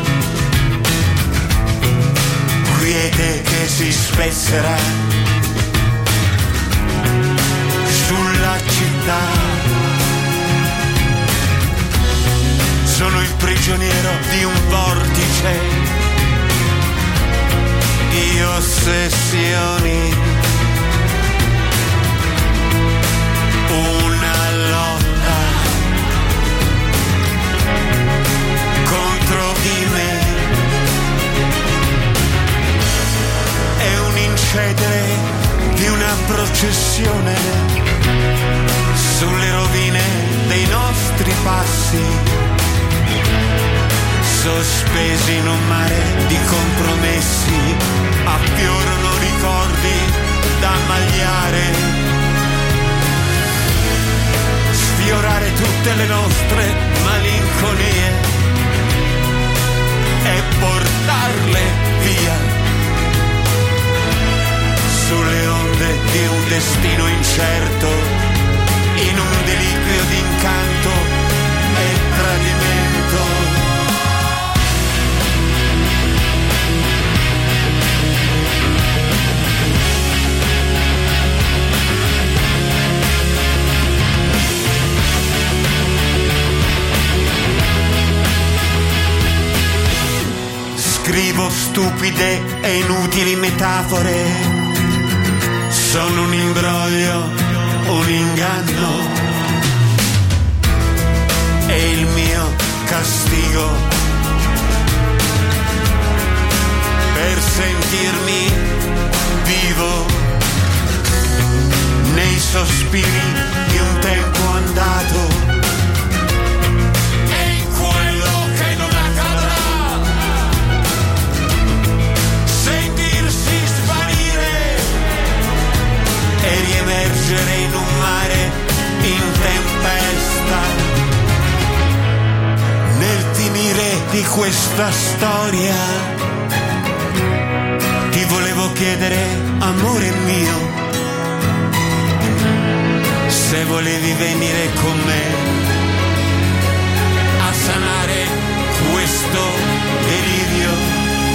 S15: quiete che si spezzelà sulla città. Sono il prigioniero di un vortice di ossessioni. Una lotta contro di me, è un incedere di una processione sulle rovine dei nostri passi. sospesi in un mare di compromessi, affiorano ricordi da magliare, sfiorare tutte le nostre malinconie e portarle via sulle onde di un destino incerto, in un deliquio di incanto e tradimento. Scrivo stupide e inutili metafore, sono un imbroglio, un inganno, e il mio castigo per sentirmi vivo nei sospiri di un tempo andato. E riemergere in un mare in tempesta. Nel finire di questa storia ti volevo chiedere, amore mio, se volevi venire con me a sanare questo delirio.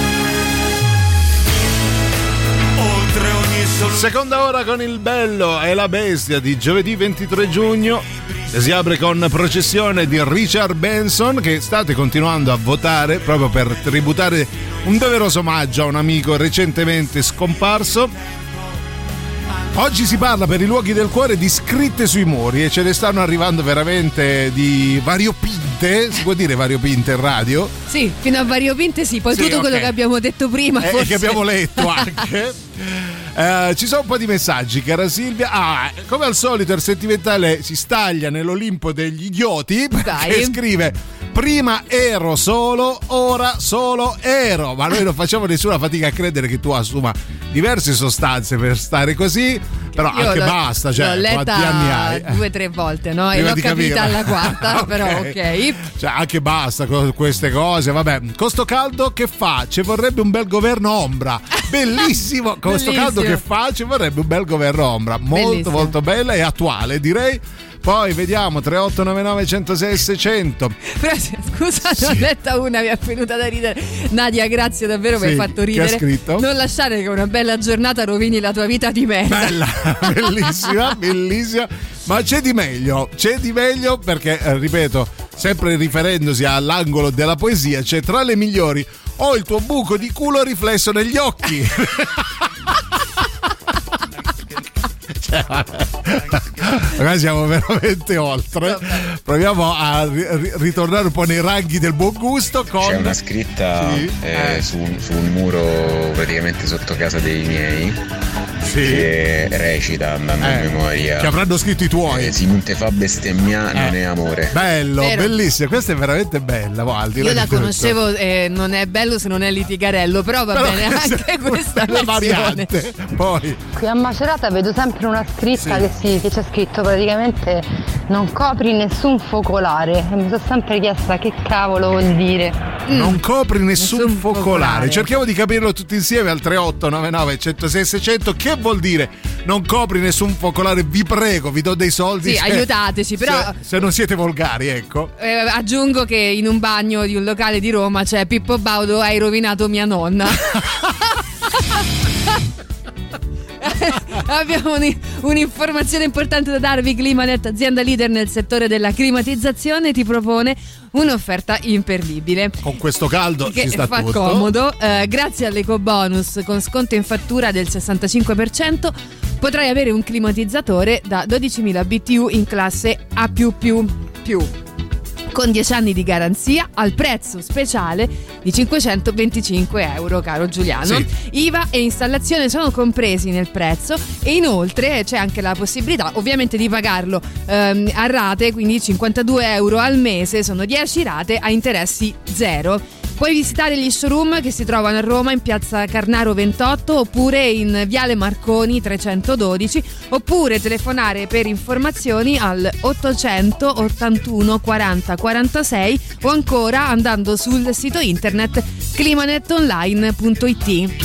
S3: Seconda ora con il bello e la bestia di giovedì 23 giugno. Si apre con Processione di Richard Benson, che state continuando a votare proprio per tributare un doveroso omaggio a un amico recentemente scomparso. Oggi si parla per i luoghi del cuore di scritte sui muri e ce ne stanno arrivando veramente di variopinte. Si può dire variopinte in radio?
S5: Sì, fino a variopinte sì, poi sì, tutto quello che abbiamo detto prima forse.
S3: Che abbiamo letto anche. Ci sono un po' di messaggi, cara Silvia. Come al solito il sentimentale si staglia nell'Olimpo degli idioti, perché scrive: prima ero solo, ora solo ero. Ma noi non facciamo nessuna fatica a credere che tu assuma diverse sostanze per stare così. Però io anche basta, cioè,
S5: l'ho letta
S3: quanti anni hai?
S5: 2 o 3 volte, no? E l'ho capita alla quarta, però ok.
S3: Cioè, anche basta con queste cose, vabbè. Con sto caldo che fa? Ci vorrebbe un bel governo ombra. Bellissimo, con sto caldo che fa ci vorrebbe un bel governo ombra. Molto molto bella e attuale, direi. Poi vediamo 3899 106 600.
S5: Però scusa, ne ho letta una, mi è venuta da ridere. Nadia, grazie davvero, mi hai fatto ridere.
S3: Che ha scritto?
S5: Non lasciare che una bella giornata rovini la tua vita di merda.
S3: Bella, bellissima, bellissima. Ma c'è di meglio perché, ripeto, sempre riferendosi all'angolo della poesia, c'è tra le migliori: ho il tuo buco di culo riflesso negli occhi. Ragazzi, siamo veramente oltre. Proviamo a ritornare un po' nei ranghi del buon gusto.
S16: C'è una scritta su un muro praticamente sotto casa dei miei, che recita, andando a memoria,
S3: che avranno scritto i tuoi:
S16: si non te fa bestemmià non è amore.
S3: Bello, bellissimo, questa è veramente bella.
S5: Io la conoscevo, non è bello se non è litigarello, però va bene anche questa
S3: la variante. Poi
S17: qui a Macerata vedo sempre una scritta che c'è scritto praticamente: non copri nessun focolare, e mi sono sempre chiesta che cavolo vuol dire.
S3: Non copri nessun focolare. Cerchiamo di capirlo tutti insieme al 3899 106 600. Che vuol dire non copri nessun focolare? Vi prego, vi do dei soldi.
S5: Sì, aiutateci, però
S3: se non siete volgari, ecco.
S5: Aggiungo che in un bagno di un locale di Roma c'è Pippo Baudo, hai rovinato mia nonna. Abbiamo un'informazione importante da darvi. Climanet, azienda leader nel settore della climatizzazione, ti propone un'offerta imperdibile.
S3: Con questo caldo
S5: che
S3: ci sta
S5: fa
S3: tutto.
S5: comodo. Grazie all'ecobonus con sconto in fattura del 65%, potrai avere un climatizzatore da 12.000 BTU in classe A+++, con 10 anni di garanzia al prezzo speciale di 525 euro, caro Giuliano.
S3: Sì.
S5: IVA e installazione sono compresi nel prezzo, e inoltre c'è anche la possibilità ovviamente di pagarlo a rate, quindi 52 euro al mese, sono 10 rate a interessi zero. Puoi visitare gli showroom che si trovano a Roma in piazza Carnaro 28 oppure in viale Marconi 312, oppure telefonare per informazioni al 800 81 40 46 o ancora andando sul sito internet climanetonline.it.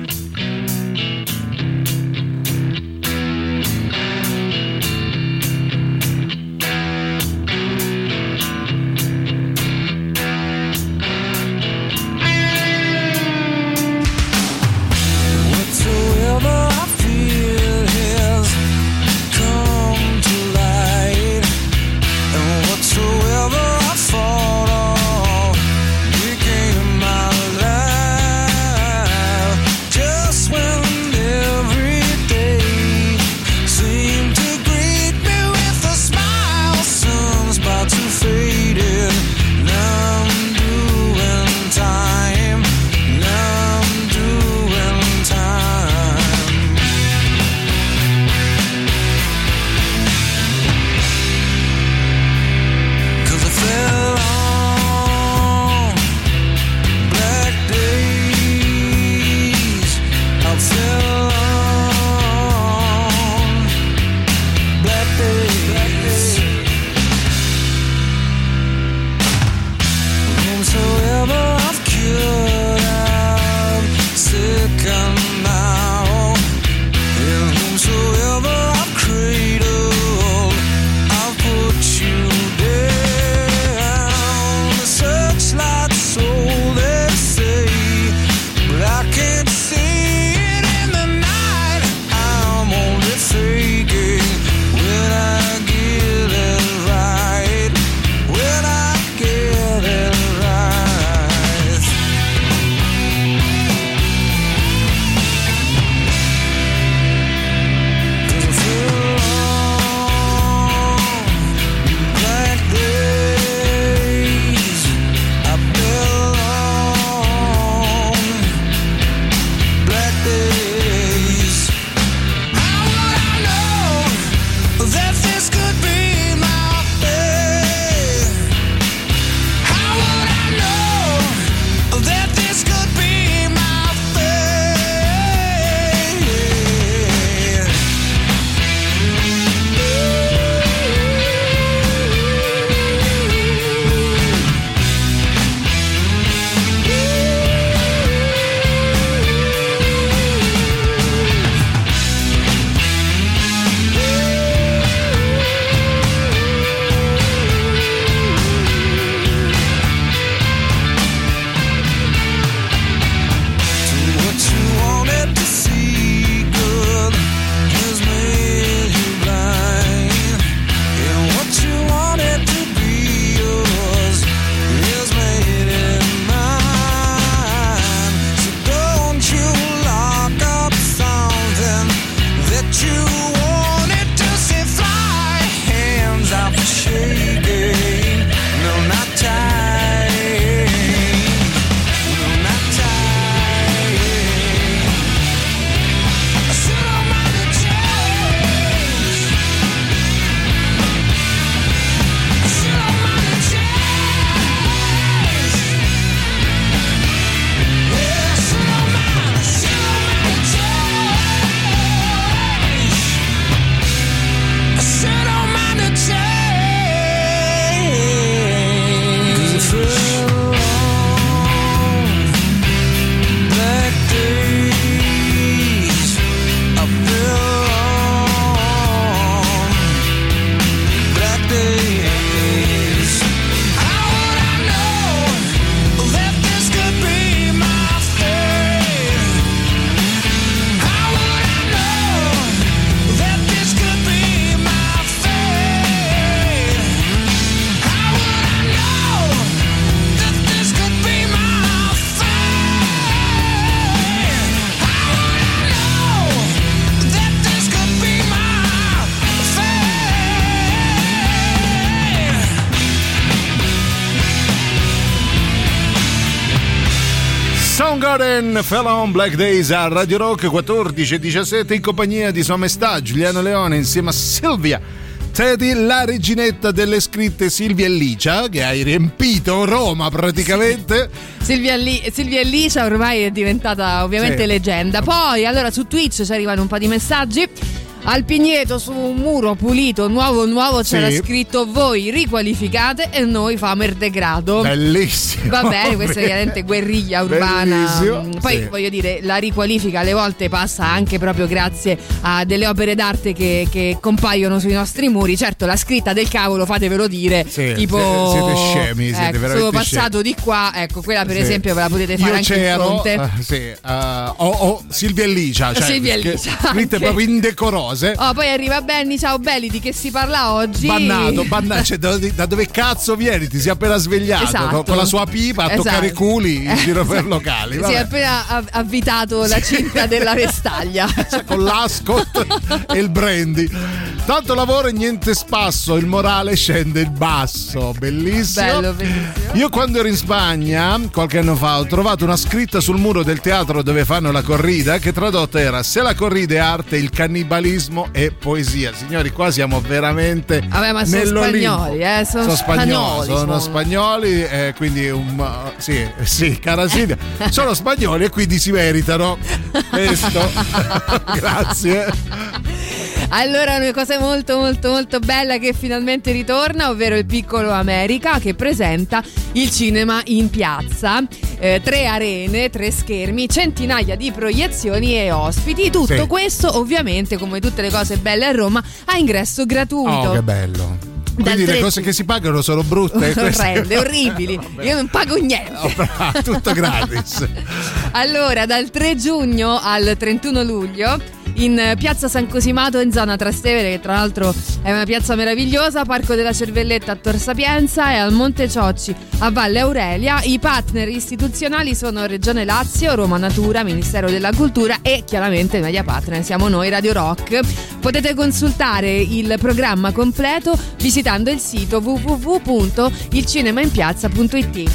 S3: Soundgarden, Fell on Black Days a Radio Rock 14:17 in compagnia di Sua Maestà Giuliano Leone insieme a Silvia Teddy, la reginetta delle scritte Silvia e Licia, che hai riempito Roma praticamente.
S5: Silvia e Licia ormai è diventata ovviamente leggenda. Poi allora su Twitch ci arrivano un po' di messaggi. Al Pigneto, su un muro pulito nuovo c'era scritto: voi riqualificate e noi famo il degrado.
S3: Bellissimo.
S5: Va bene, questa è veramente guerriglia urbana.
S3: Bellissimo.
S5: Poi voglio dire, la riqualifica alle volte passa anche proprio grazie a delle opere d'arte che compaiono sui nostri muri. Certo, la scritta del cavolo, fatevelo dire, tipo
S3: siete scemi, siete veramente
S5: sono passato
S3: scemi.
S5: di qua, ecco, quella per esempio ve la potete fare anche in fronte.
S3: Silvia e Licia, cioè,
S5: Silvia e Licia,
S3: scritte
S5: anche
S3: proprio indecorose.
S5: Poi arriva Benny, ciao belli, di che si parla oggi?
S3: Bannato, cioè, da dove cazzo vieni? Ti sei appena svegliato,
S5: esatto,
S3: con la sua pipa a toccare i culi in giro per locali.
S5: Si è appena avvitato la cinta della vestaglia,
S3: cioè, con l'ascot e il brandy. Tanto lavoro e niente spasso, il morale scende il basso. Bellissimo.
S5: Bello, bellissimo.
S3: Io quando ero in Spagna qualche anno fa ho trovato una scritta sul muro del teatro dove fanno la corrida, che tradotta era: se la corrida è arte, il cannibalismo è poesia. Signori, qua siamo veramente
S5: ma sono spagnoli,
S3: sono spagnoli, quindi sì, cara Silvia, sono spagnoli e quindi si meritano questo. Grazie.
S5: Allora, una cosa molto bella che finalmente ritorna, ovvero il Piccolo America, che presenta il cinema in piazza. 3 arene, 3 schermi, centinaia di proiezioni e ospiti. Tutto questo ovviamente, come tutte le cose belle a Roma, a ingresso gratuito.
S3: Oh, che bello. Quindi le cose che si pagano sono brutte,
S5: orrende, orribili. Io non pago niente.
S3: Tutto gratis.
S5: Allora, dal 3 giugno al 31 luglio in piazza San Cosimato, in zona Trastevere, che tra l'altro è una piazza meravigliosa, Parco della Cervelletta a Tor Sapienza e al Monte Ciocci a Valle Aurelia. I partner istituzionali sono Regione Lazio, Roma Natura, Ministero della Cultura e chiaramente media partner siamo noi, Radio Rock. Potete consultare il programma completo visitando il sito www.ilcinemainpiazza.it.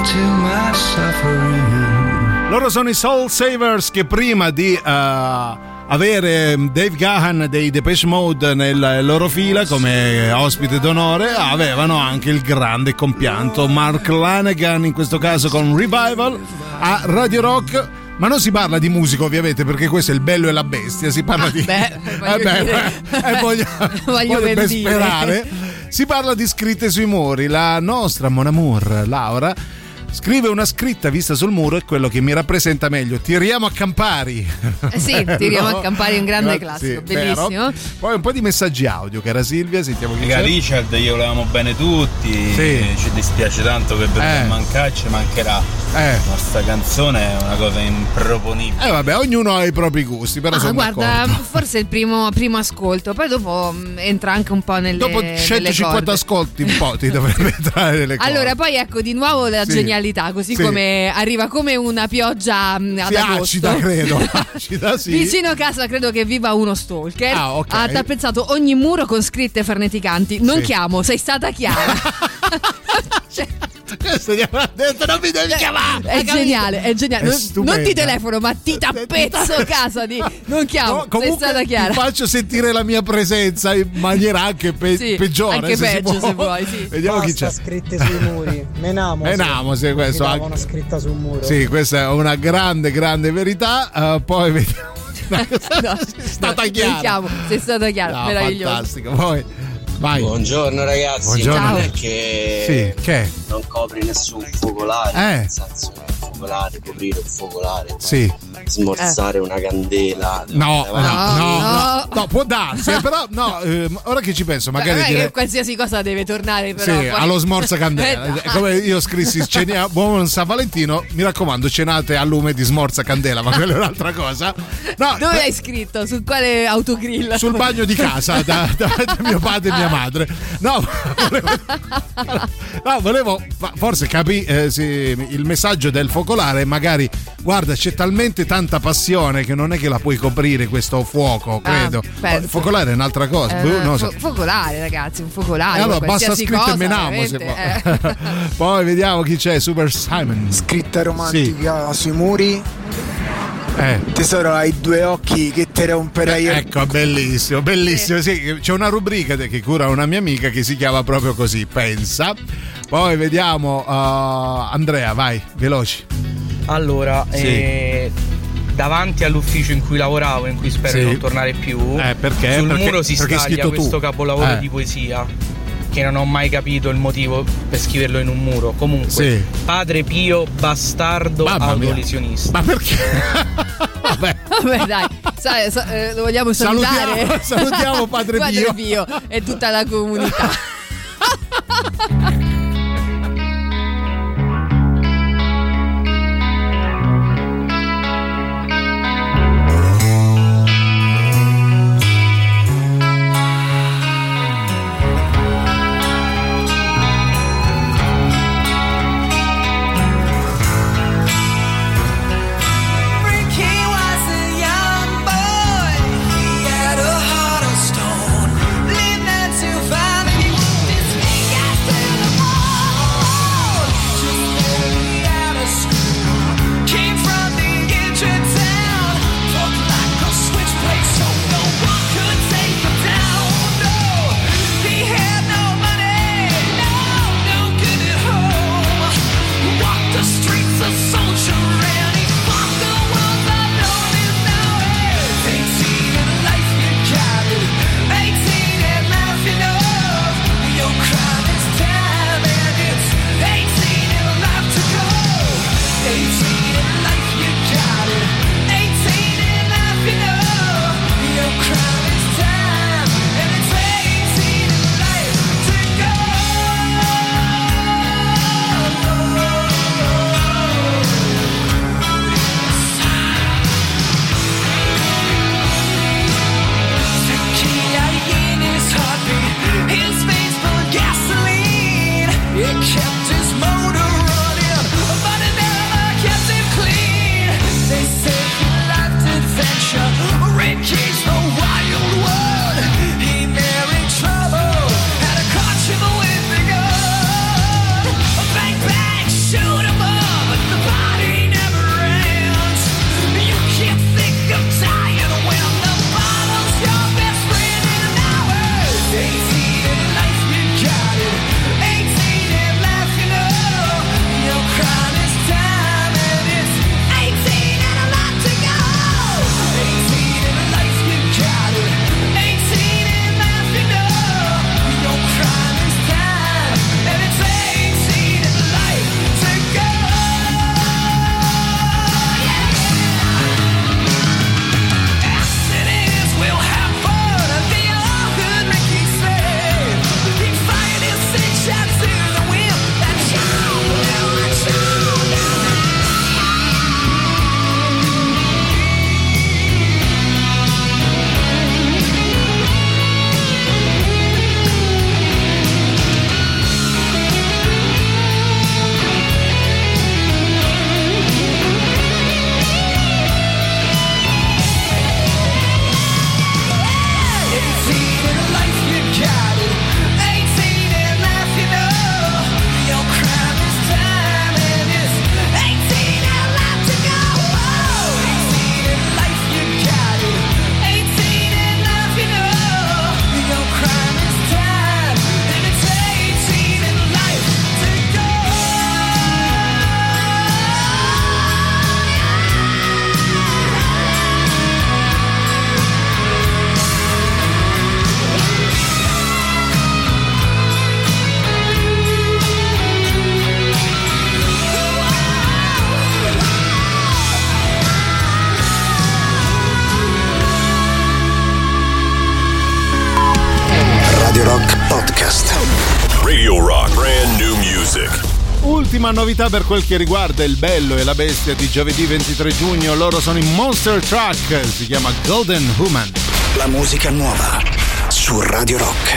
S4: to my suffering.
S3: Loro sono i Soul Savers, che prima di avere Dave Gahan dei Depeche Mode nelle loro fila come ospite d'onore avevano anche il grande compianto Mark Lanegan, in questo caso con Revival a Radio Rock. Ma non si parla di musica, ovviamente, perché questo è il bello e la bestia. Si parla di. Voglio sperare. Si parla di scritte sui muri. La nostra Mon Amour, Laura, scrive una scritta vista sul muro, è quello che mi rappresenta meglio. Tiriamo a Campari.
S5: Sì, Tiriamo a Campari, un grande classico, sì, bellissimo. Vero.
S3: Poi un po' di messaggi audio, cara Silvia, sentiamo chi c'è.
S18: Richard, io volevamo bene tutti, sì. Ci dispiace tanto che per mancare, ci mancherà. La nostra canzone è una cosa improponibile.
S3: Vabbè, ognuno ha i propri gusti, però sono
S5: guarda, forse il primo ascolto, poi dopo entra anche un po' nelle
S3: dopo 150 ascolti un po' ti dovrebbe entrare nelle corde.
S5: Allora, poi ecco di nuovo la genialità, così come arriva come una pioggia ad agosto.
S3: Acida, credo. Acida, sì.
S5: Vicino a casa credo che viva uno stalker. Ha tappezato ogni muro con scritte farneticanti. Non chiamo, sei stata chiara.
S3: Questo gli ha detto non mi devi chiamare.
S5: È geniale. Non ti telefono, ma ti tappezzo casa di non chiamo, sei stata chiara.
S3: Ti faccio sentire la mia presenza in maniera anche peggiore,
S5: anche peggio se vuoi, sì.
S3: Vediamo chi c'è.
S19: Scritte sui muri. Menamo,
S3: sì, questo
S19: anche una scritta sul muro.
S3: Sì, questa è una grande verità. Poi vediamo. Sei stata chiara.
S5: Sei stata chiara, meraviglioso.
S3: Fantastico. Poi vai.
S20: Buongiorno ragazzi.
S3: Buongiorno.
S20: Non è che
S3: che
S20: non copri nessun focolare, nel senso focolare, coprire un focolare, smorzare una candela.
S3: No, può darsi, però ora che ci penso, magari
S5: che qualsiasi cosa deve tornare però poi
S3: allo smorza candela. Come io scrissi buon San Valentino, mi raccomando, cenate a lume di smorza candela, ma quella è un'altra cosa.
S5: Dove hai scritto? Su quale autogrill?
S3: Sul bagno di casa da mio padre e mia madre. Volevo forse il messaggio del focolare, magari guarda, c'è talmente tanta passione che non è che la puoi coprire questo fuoco, credo. Il focolare è un'altra cosa.
S5: Focolare, ragazzi, un focolare.
S3: Allora basta scritto e menamo. Poi vediamo chi c'è. Super Simon.
S19: Scritta romantica sui muri. Tesoro, hai due occhi che te romperai.
S3: Ecco, bellissimo. Sì, c'è una rubrica che cura una mia amica che si chiama proprio così, pensa. Poi vediamo Andrea, vai, veloci.
S21: Allora, davanti all'ufficio in cui lavoravo, in cui spero di non tornare più,
S3: perché?
S21: Sul muro si staglia questo capolavoro di poesia che non ho mai capito il motivo per scriverlo in un muro. Comunque, Padre Pio, bastardo autolesionista.
S3: Ma perché?
S5: Vabbè dai, lo vogliamo salutare.
S3: Salutiamo Padre
S5: Pio e tutta la comunità.
S4: Lived not to find
S2: Music.
S3: Ultima novità per quel che riguarda il bello e la bestia di giovedì 23 giugno, loro sono i Monster Truck, si chiama Golden Woman.
S1: La musica nuova su Radio Rock.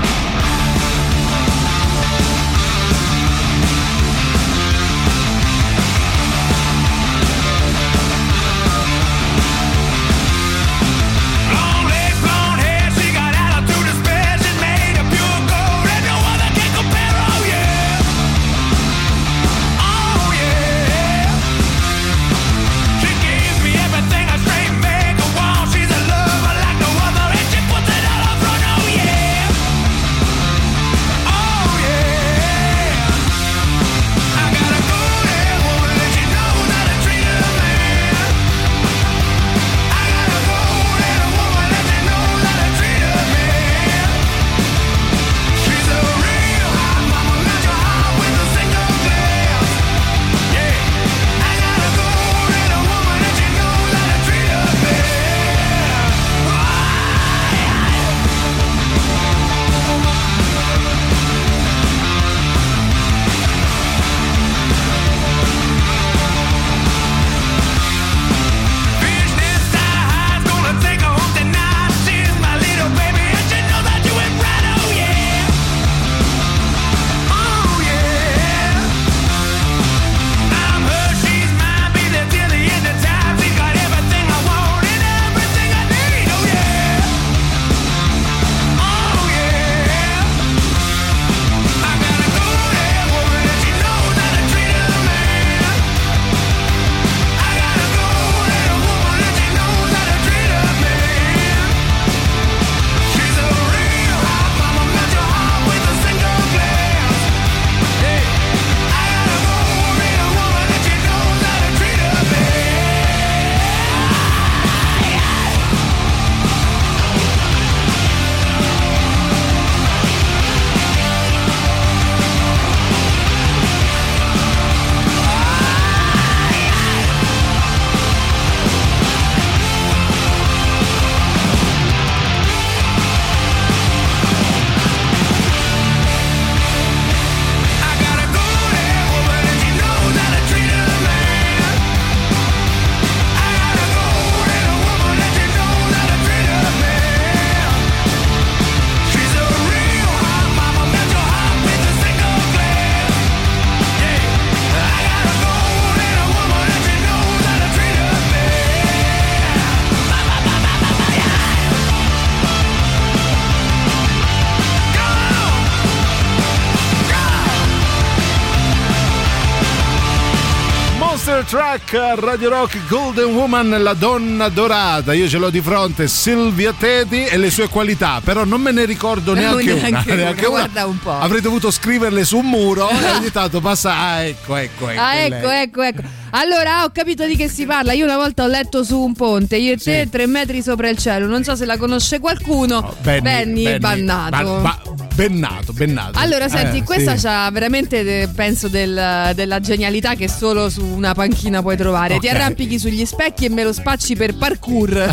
S3: Track Radio Rock, Golden Woman, la donna dorata. Io ce l'ho di fronte, Silvia Teti e le sue qualità, però non me ne ricordo neanche una.
S5: Guarda un po'.
S3: Avrei dovuto scriverle su un muro e ogni tanto passa. Ecco.
S5: Allora, ho capito di che si parla. Io una volta ho letto su un ponte, io e te, 3 metri sopra il cielo. Non so se la conosce qualcuno. No, Benny Bannato.
S3: Bennato.
S5: Allora, senti, questa c'ha veramente, penso, della genialità che solo su una panchina puoi trovare. Okay. Ti arrampichi sugli specchi e me lo spacci per parkour.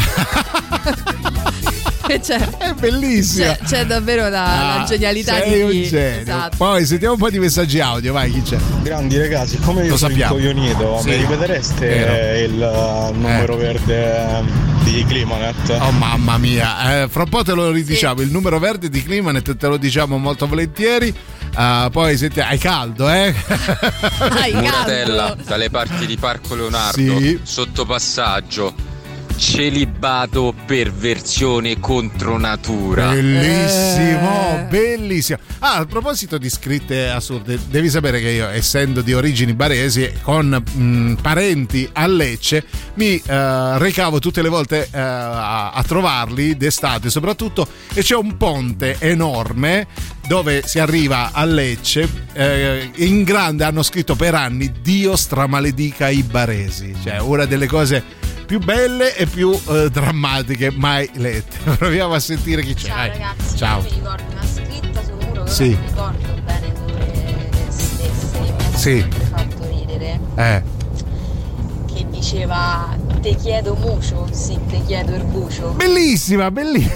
S3: È bellissimo.
S5: C'è davvero la genialità
S3: di un genio. Esatto. Poi sentiamo un po' di messaggi audio, vai, chi c'è?
S11: Grandi ragazzi, come io sono incoglionito, mi ripetereste il numero verde di Climanet?
S3: Oh mamma mia, fra un po' te lo ridiciamo, il numero verde di Climanet te lo diciamo molto volentieri. Poi senti, hai caldo,
S5: Hai
S8: Muratella,
S5: caldo.
S8: dalle parti di Parco Leonardo, sotto passaggio. Celibato, perversione contro natura.
S3: Bellissimo. A proposito di scritte assurde, devi sapere che io, essendo di origini baresi, con parenti a Lecce, mi recavo tutte le volte a trovarli d'estate soprattutto, e c'è un ponte enorme dove si arriva a Lecce, in grande hanno scritto per anni Dio stramaledica i baresi, cioè una delle cose più belle e più drammatiche mai lette. Proviamo a sentire chi c'è.
S22: Ciao ragazzi,
S3: ciao.
S22: Io mi ricordo una scritta sul muro che non mi ricordo bene dove stesse, mi ha sempre fatto ridere, che diceva te chiedo mucio, sì, te chiedo il bucio.
S3: Bellissima.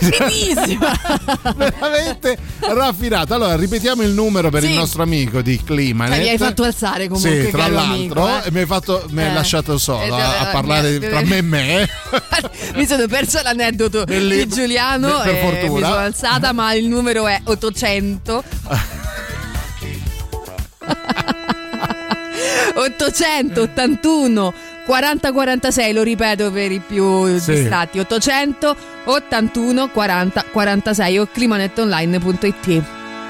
S3: Veramente raffinata. Allora, ripetiamo il numero per il nostro amico di Climanet.
S5: Mi hai fatto alzare comunque.
S3: Sì, tra l'altro, amico, e mi hai lasciato solo a parlare tra me e me.
S5: Mi sono perso l'aneddoto di Giuliano
S3: per
S5: e mi sono alzata, ma il numero è 800 881 40 46, lo ripeto per i più distratti, 800 81 40 46 o climanetonline.it.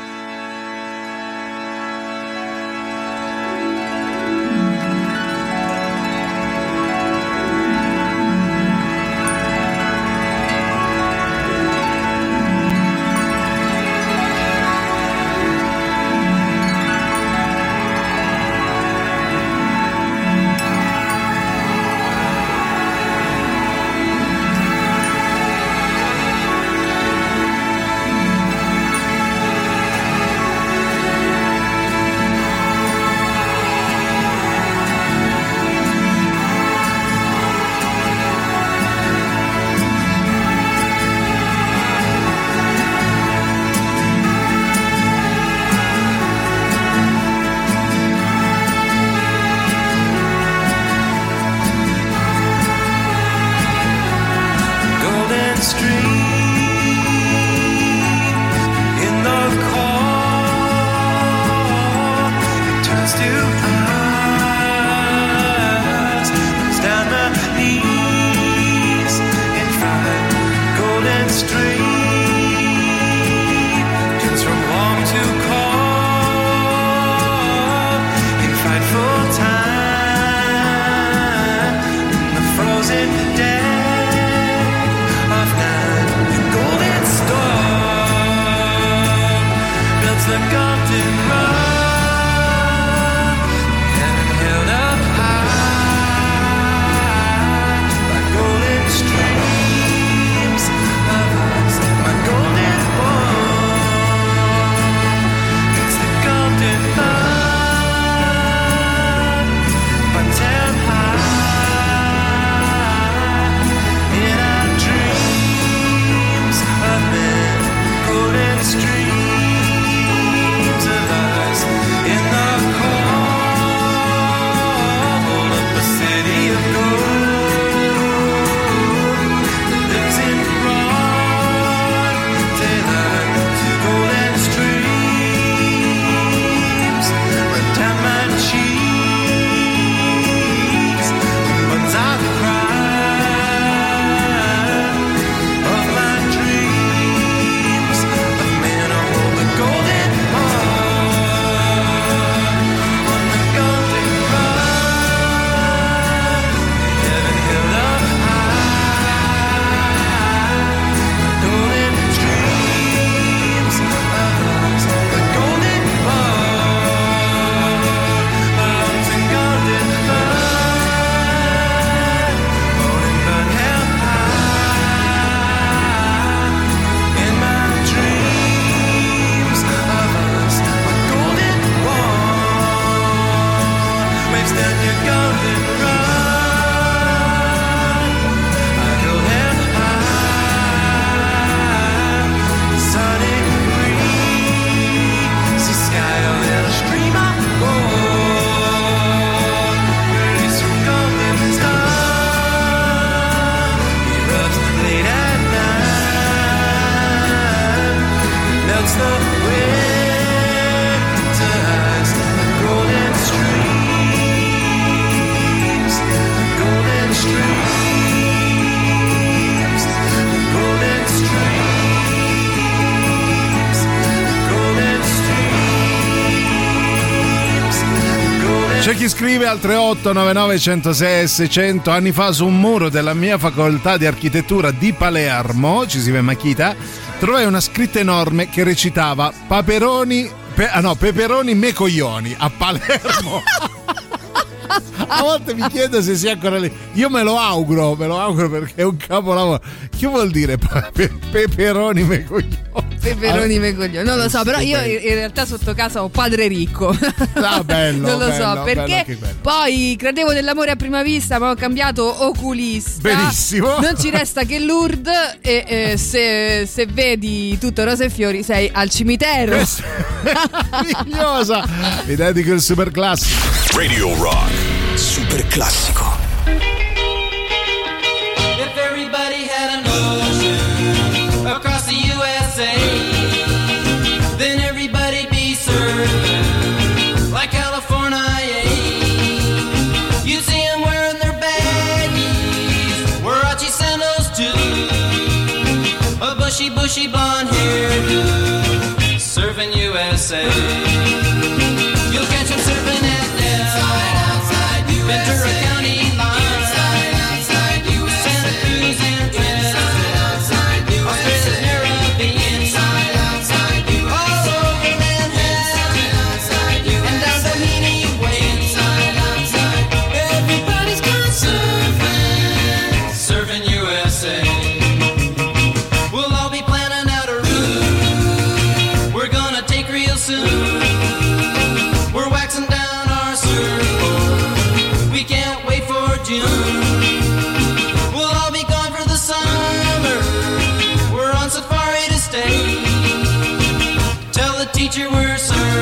S3: C'è chi scrive al 3899 106 600: anni fa su un muro della mia facoltà di architettura di Palermo, ci si vede Machita, trovai una scritta enorme che recitava peperoni me coglioni a Palermo. A volte mi chiedo se sia ancora lì. Io me lo auguro perché è un capolavoro. Che vuol dire peperoni me coglioni?
S5: Peperoni me coglioni, non lo so, però io in realtà sotto casa ho padre ricco.
S3: Ah, bello.
S5: Non lo
S3: bello,
S5: so perché
S3: bello.
S5: Poi credevo nell'amore a prima vista, ma ho cambiato oculista.
S3: Benissimo.
S5: Non ci resta che Lourdes e se vedi tutto rose e fiori sei al cimitero.
S3: Meravigliosa. Mi dedico il super classico.
S2: Radio Rock.
S1: Super classico.
S4: If everybody had an ocean across the USA, then everybody'd be served like California. You see them wearing their baggies, Warachi sandals too, a bushy blonde hairdo, serving USA. You'll catch them serving at Dell, Ventura County line, Santa Cruz and Trent, Australia's Caribbean, all over Manhattan, and down Doheny Way. Everybody's gone surfing USA. We'll all be planning out a route we're gonna take real soon. We're waxing down our surfboard, we can't wait for June. We'll all be gone for the summer, we're on safari to stay. Tell the teacher we're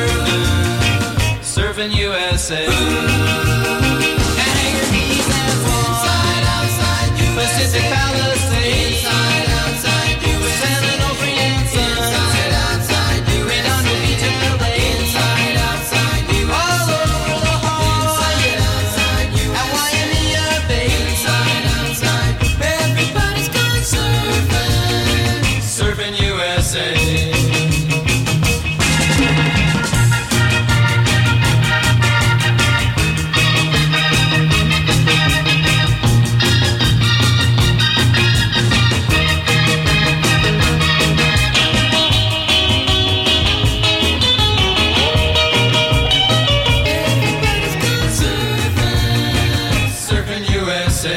S4: surfing USA. At Hangar Keys and Guam, Pacific Palisades, San Onofre and Son, Redondo Beach and LA, all over La Jolla, at Waimea Bay. Everybody's gone surfing USA. Surfing USA.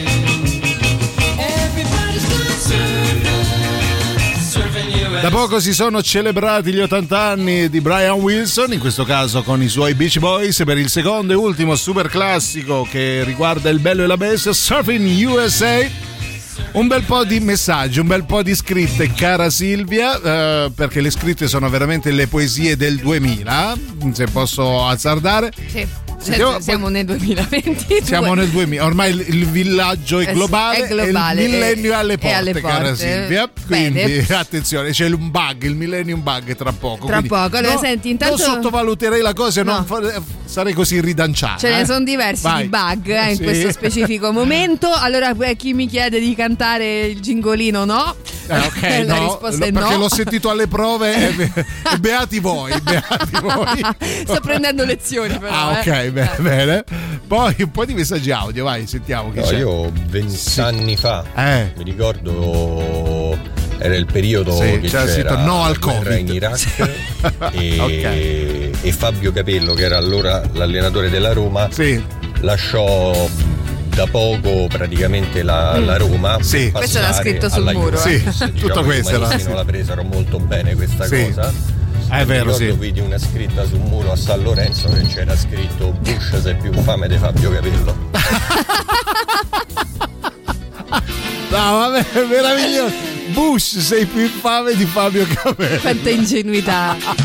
S4: Everybody's gone surfing USA.
S3: Da poco si sono celebrati gli 80 anni di Brian Wilson, in questo caso con i suoi Beach Boys, per il secondo e ultimo super classico che riguarda il bello e la bestia, Surfing USA. Un bel po' di messaggi, un bel po' di scritte, cara Silvia, perché le scritte sono veramente le poesie del 2000, se posso azzardare.
S5: Sì. Siamo nel 2022.
S3: Siamo nel 2000, ormai il villaggio è globale, e il millennio è alle porte, cara Silvia. Quindi bene. Attenzione, c'è un bug, il millennium bug tra poco.
S5: Tra poco, allora senti, intanto
S3: non sottovaluterei la cosa, no. Non sarei così ridanciata.
S5: Ce ne sono diversi di bug in questo specifico momento. Allora, chi mi chiede di cantare il gingolino, no?
S3: Ok,
S5: la
S3: no,
S5: risposta è
S3: perché
S5: no.
S3: l'ho sentito alle prove e beati voi.
S5: Sto prendendo lezioni però.
S3: Ah, ok, bene. Poi un po' di messaggi audio, vai, sentiamo che c'è.
S16: Io 20 anni fa mi ricordo, era il periodo che c'era
S3: no al
S16: guerra
S3: Covid
S16: in Iraq e Fabio Capello, che era allora l'allenatore della Roma, lasciò da poco praticamente la Roma.
S5: Questo l'ha scritto sul muro.
S3: Tutto questo
S16: non la presero molto bene questa cosa.
S3: È vero,
S16: vidi una scritta sul muro a San Lorenzo che c'era scritto: Bush sei più infame di Fabio Capello.
S3: No, vabbè, è meraviglioso. Bush sei più infame di Fabio Capello.
S5: Quanta ingenuità.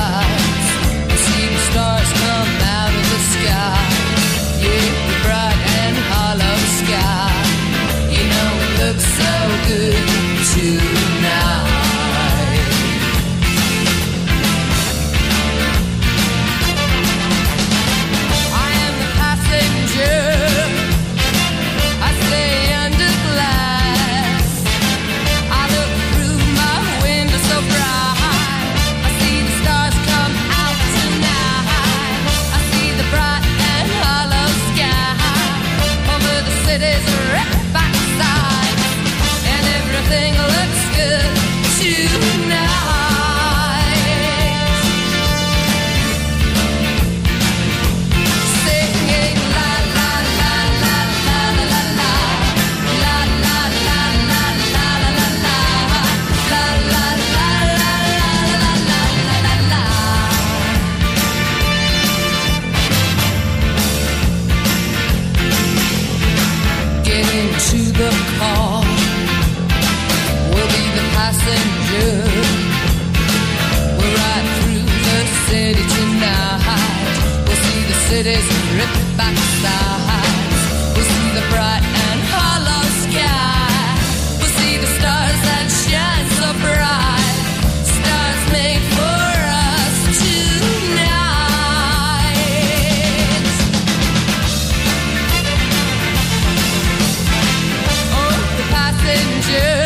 S4: Stars come out of the sky. Yeah, bright the car. We'll be the passenger. We'll ride through the city tonight. We'll see the city's ripped back sides. We'll see the bright and hollow sky. We'll see the stars that shine so bright. Stars made for us tonight. Oh, the passenger.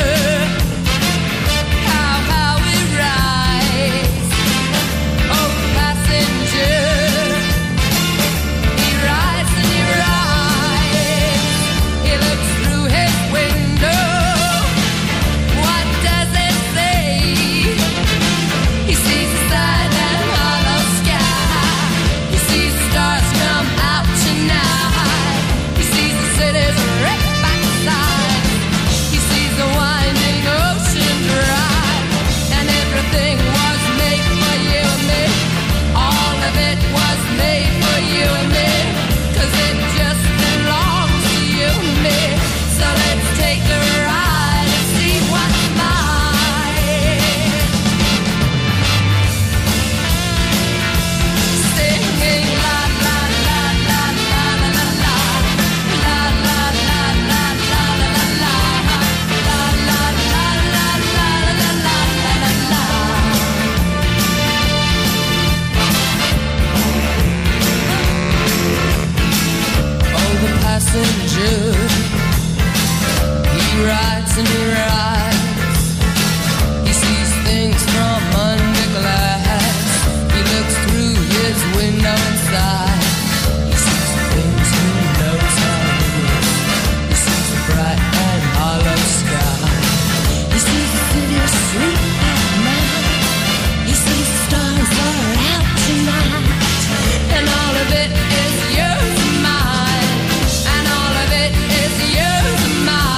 S4: And he rides. He sees things from under glass. He looks through his window inside. He sees things he knows how it is. He sees the bright and hollow sky. He sees the city asleep at night. He sees the stars are out tonight. And all of it is yours and mine. And all of it is yours and mine.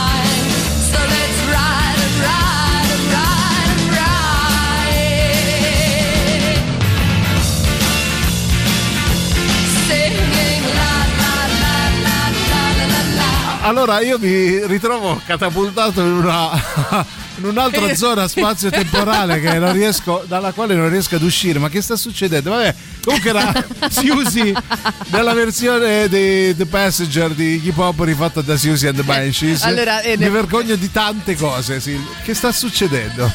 S3: Allora io mi ritrovo catapultato in un'altra zona spazio-temporale che non riesco, dalla quale non riesco ad uscire. Ma che sta succedendo? Vabbè, comunque era Siouxsie nella versione di The Passenger di Iggy Pop rifatta da Siouxsie and the Banshees.
S5: Allora,
S3: mi vergogno di tante cose, sì. Che sta succedendo?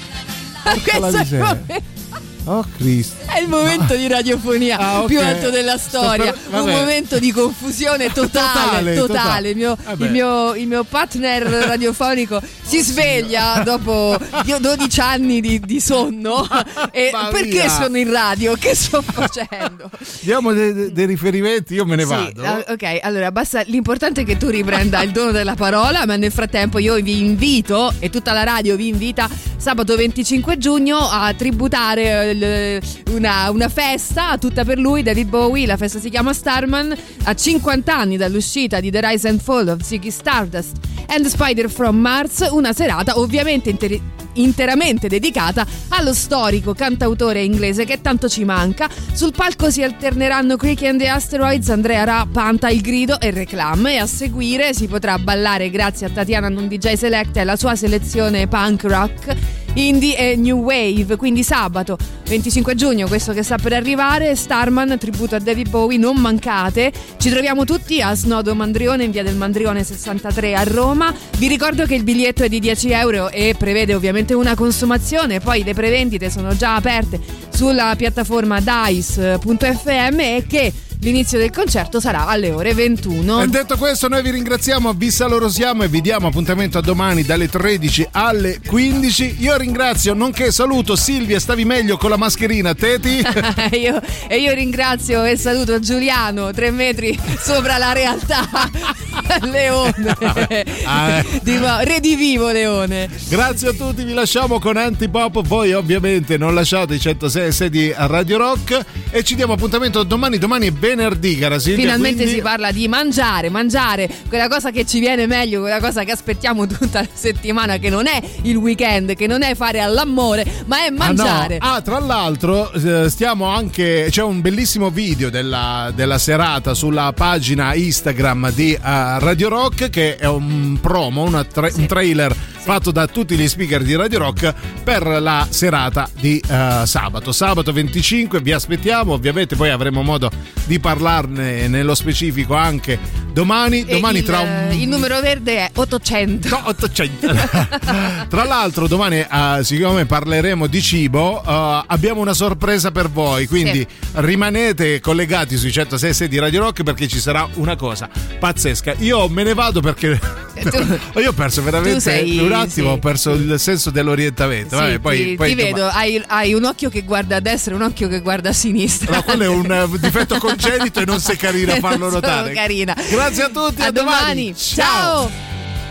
S3: Oh Cristo.
S5: È il momento di radiofonia più alto della storia. Un momento di confusione totale. Il mio partner radiofonico si sveglia dopo 12 anni di sonno. E perché sono in radio? Che sto facendo?
S3: Diamo dei riferimenti, io me ne vado.
S5: Ok, allora basta. L'importante è che tu riprenda il dono della parola, ma nel frattempo io vi invito, e tutta la radio vi invita, sabato 25 giugno a tributare una festa tutta per lui, David Bowie. La festa si chiama Starman, a 50 anni dall'uscita di The Rise and Fall of Ziggy Stardust and the Spider from Mars, una serata ovviamente interamente dedicata allo storico cantautore inglese che tanto ci manca. Sul palco si alterneranno Creaky and the Asteroids, Andrea Ra, Panta, Il Grido e Reclam, e a seguire si potrà ballare grazie a Tatiana Non DJ Select e alla sua selezione punk rock, indie e new wave. Quindi sabato 25 giugno, questo che sta per arrivare, Starman, tributo a David Bowie, non mancate. Ci troviamo tutti a Snodo Mandrione, in via del Mandrione 63 a Roma. Vi ricordo che il biglietto è di 10 euro e prevede ovviamente una consumazione. Poi le prevendite sono già aperte sulla piattaforma dice.fm e che l'inizio del concerto sarà alle ore 21.
S3: E detto questo, noi vi ringraziamo, a Vissa Loro Siamo, e vi diamo appuntamento a domani dalle 13 alle 15. Io ringrazio, nonché saluto Silvia, stavi meglio con la mascherina, Teti?
S5: io ringrazio e saluto Giuliano, 3 metri sopra la realtà. Leone, redivivo Leone.
S3: Grazie a tutti, vi lasciamo con Antipop. Voi ovviamente non lasciate i 106 di Radio Rock e ci diamo appuntamento domani è venerdì, cara Silvia.
S5: Finalmente
S3: quindi...
S5: si parla di mangiare, quella cosa che ci viene meglio, quella cosa che aspettiamo tutta la settimana, che non è il weekend, che non è fare all'amore, ma è mangiare.
S3: Tra l'altro c'è un bellissimo video della serata sulla pagina Instagram di Radio Rock, che è un promo, un trailer fatto da tutti gli speaker di Radio Rock per la serata di sabato 25. Vi aspettiamo, ovviamente poi avremo modo di parlarne nello specifico anche domani
S5: il numero verde è 800.
S3: Tra l'altro domani siccome parleremo di cibo, abbiamo una sorpresa per voi, quindi rimanete collegati sui 106 di Radio Rock, perché ci sarà una cosa pazzesca. Io me ne vado perché io ho perso veramente un attimo, ho perso il senso dell'orientamento.
S5: Sì,
S3: poi
S5: ti vedo, hai un occhio che guarda a destra e un occhio che guarda a sinistra.
S3: No, quello è un difetto congenito e non sei carina a farlo notare.
S5: Carina.
S3: Grazie a tutti, a domani.
S5: Ciao.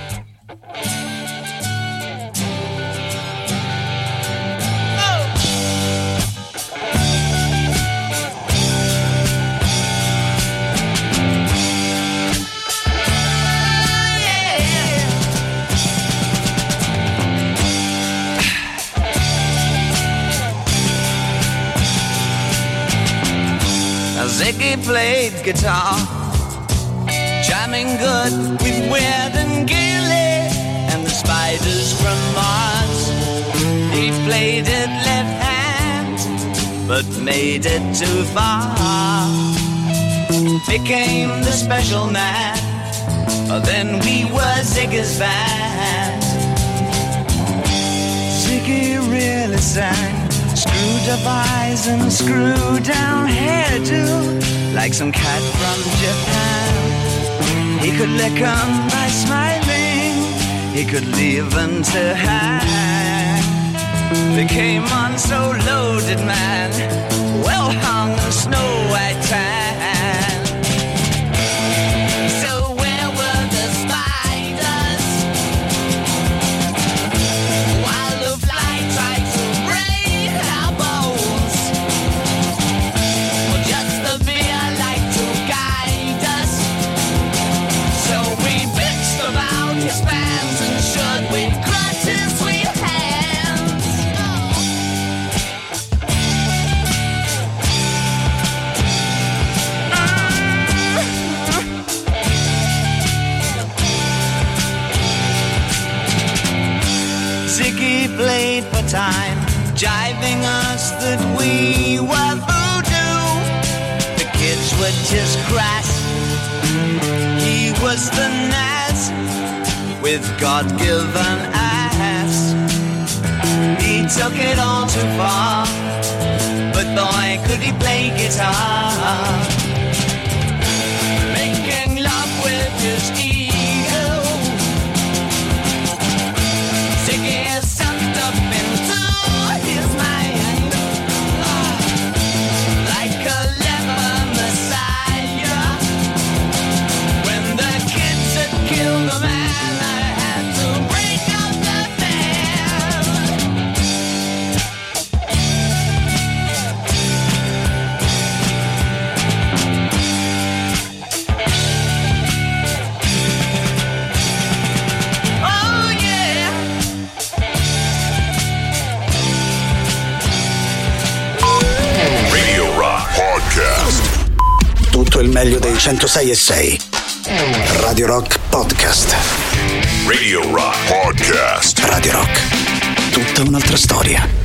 S4: Ziggy played guitar, jamming good with Weird and Gilly and the Spiders from Mars. He played it left hand, but made it too far. Became the special man, then we were Ziggy's band. Ziggy really sang, screwed up eyes and screwed down hairdo, like some cat from Japan. He could lick 'em by smiling, he could leave 'em to hang. They came on so loaded, man, well hung in snow white tan. So where were the spiders while the fly tried to break our bones? Well, just the beer like to guide us. So we bitched about his fans and should we clutch his sweet hands. Ziggy played for time, jiving us that we were voodoo. The kids were just crass, he was the Nas with God-given ass. He took it all too far, but boy could he play guitar. Making love with his ego, Ziggy is sucked up into his mind, like a leper messiah. When the kids had killed the man, I had to break up the band. Oh yeah.
S2: Radio Rock Podcast.
S1: Tutto il meglio dei 106.6. Radio Rock Podcast.
S2: Radio Rock Podcast.
S1: Radio Rock. Tutta un'altra storia.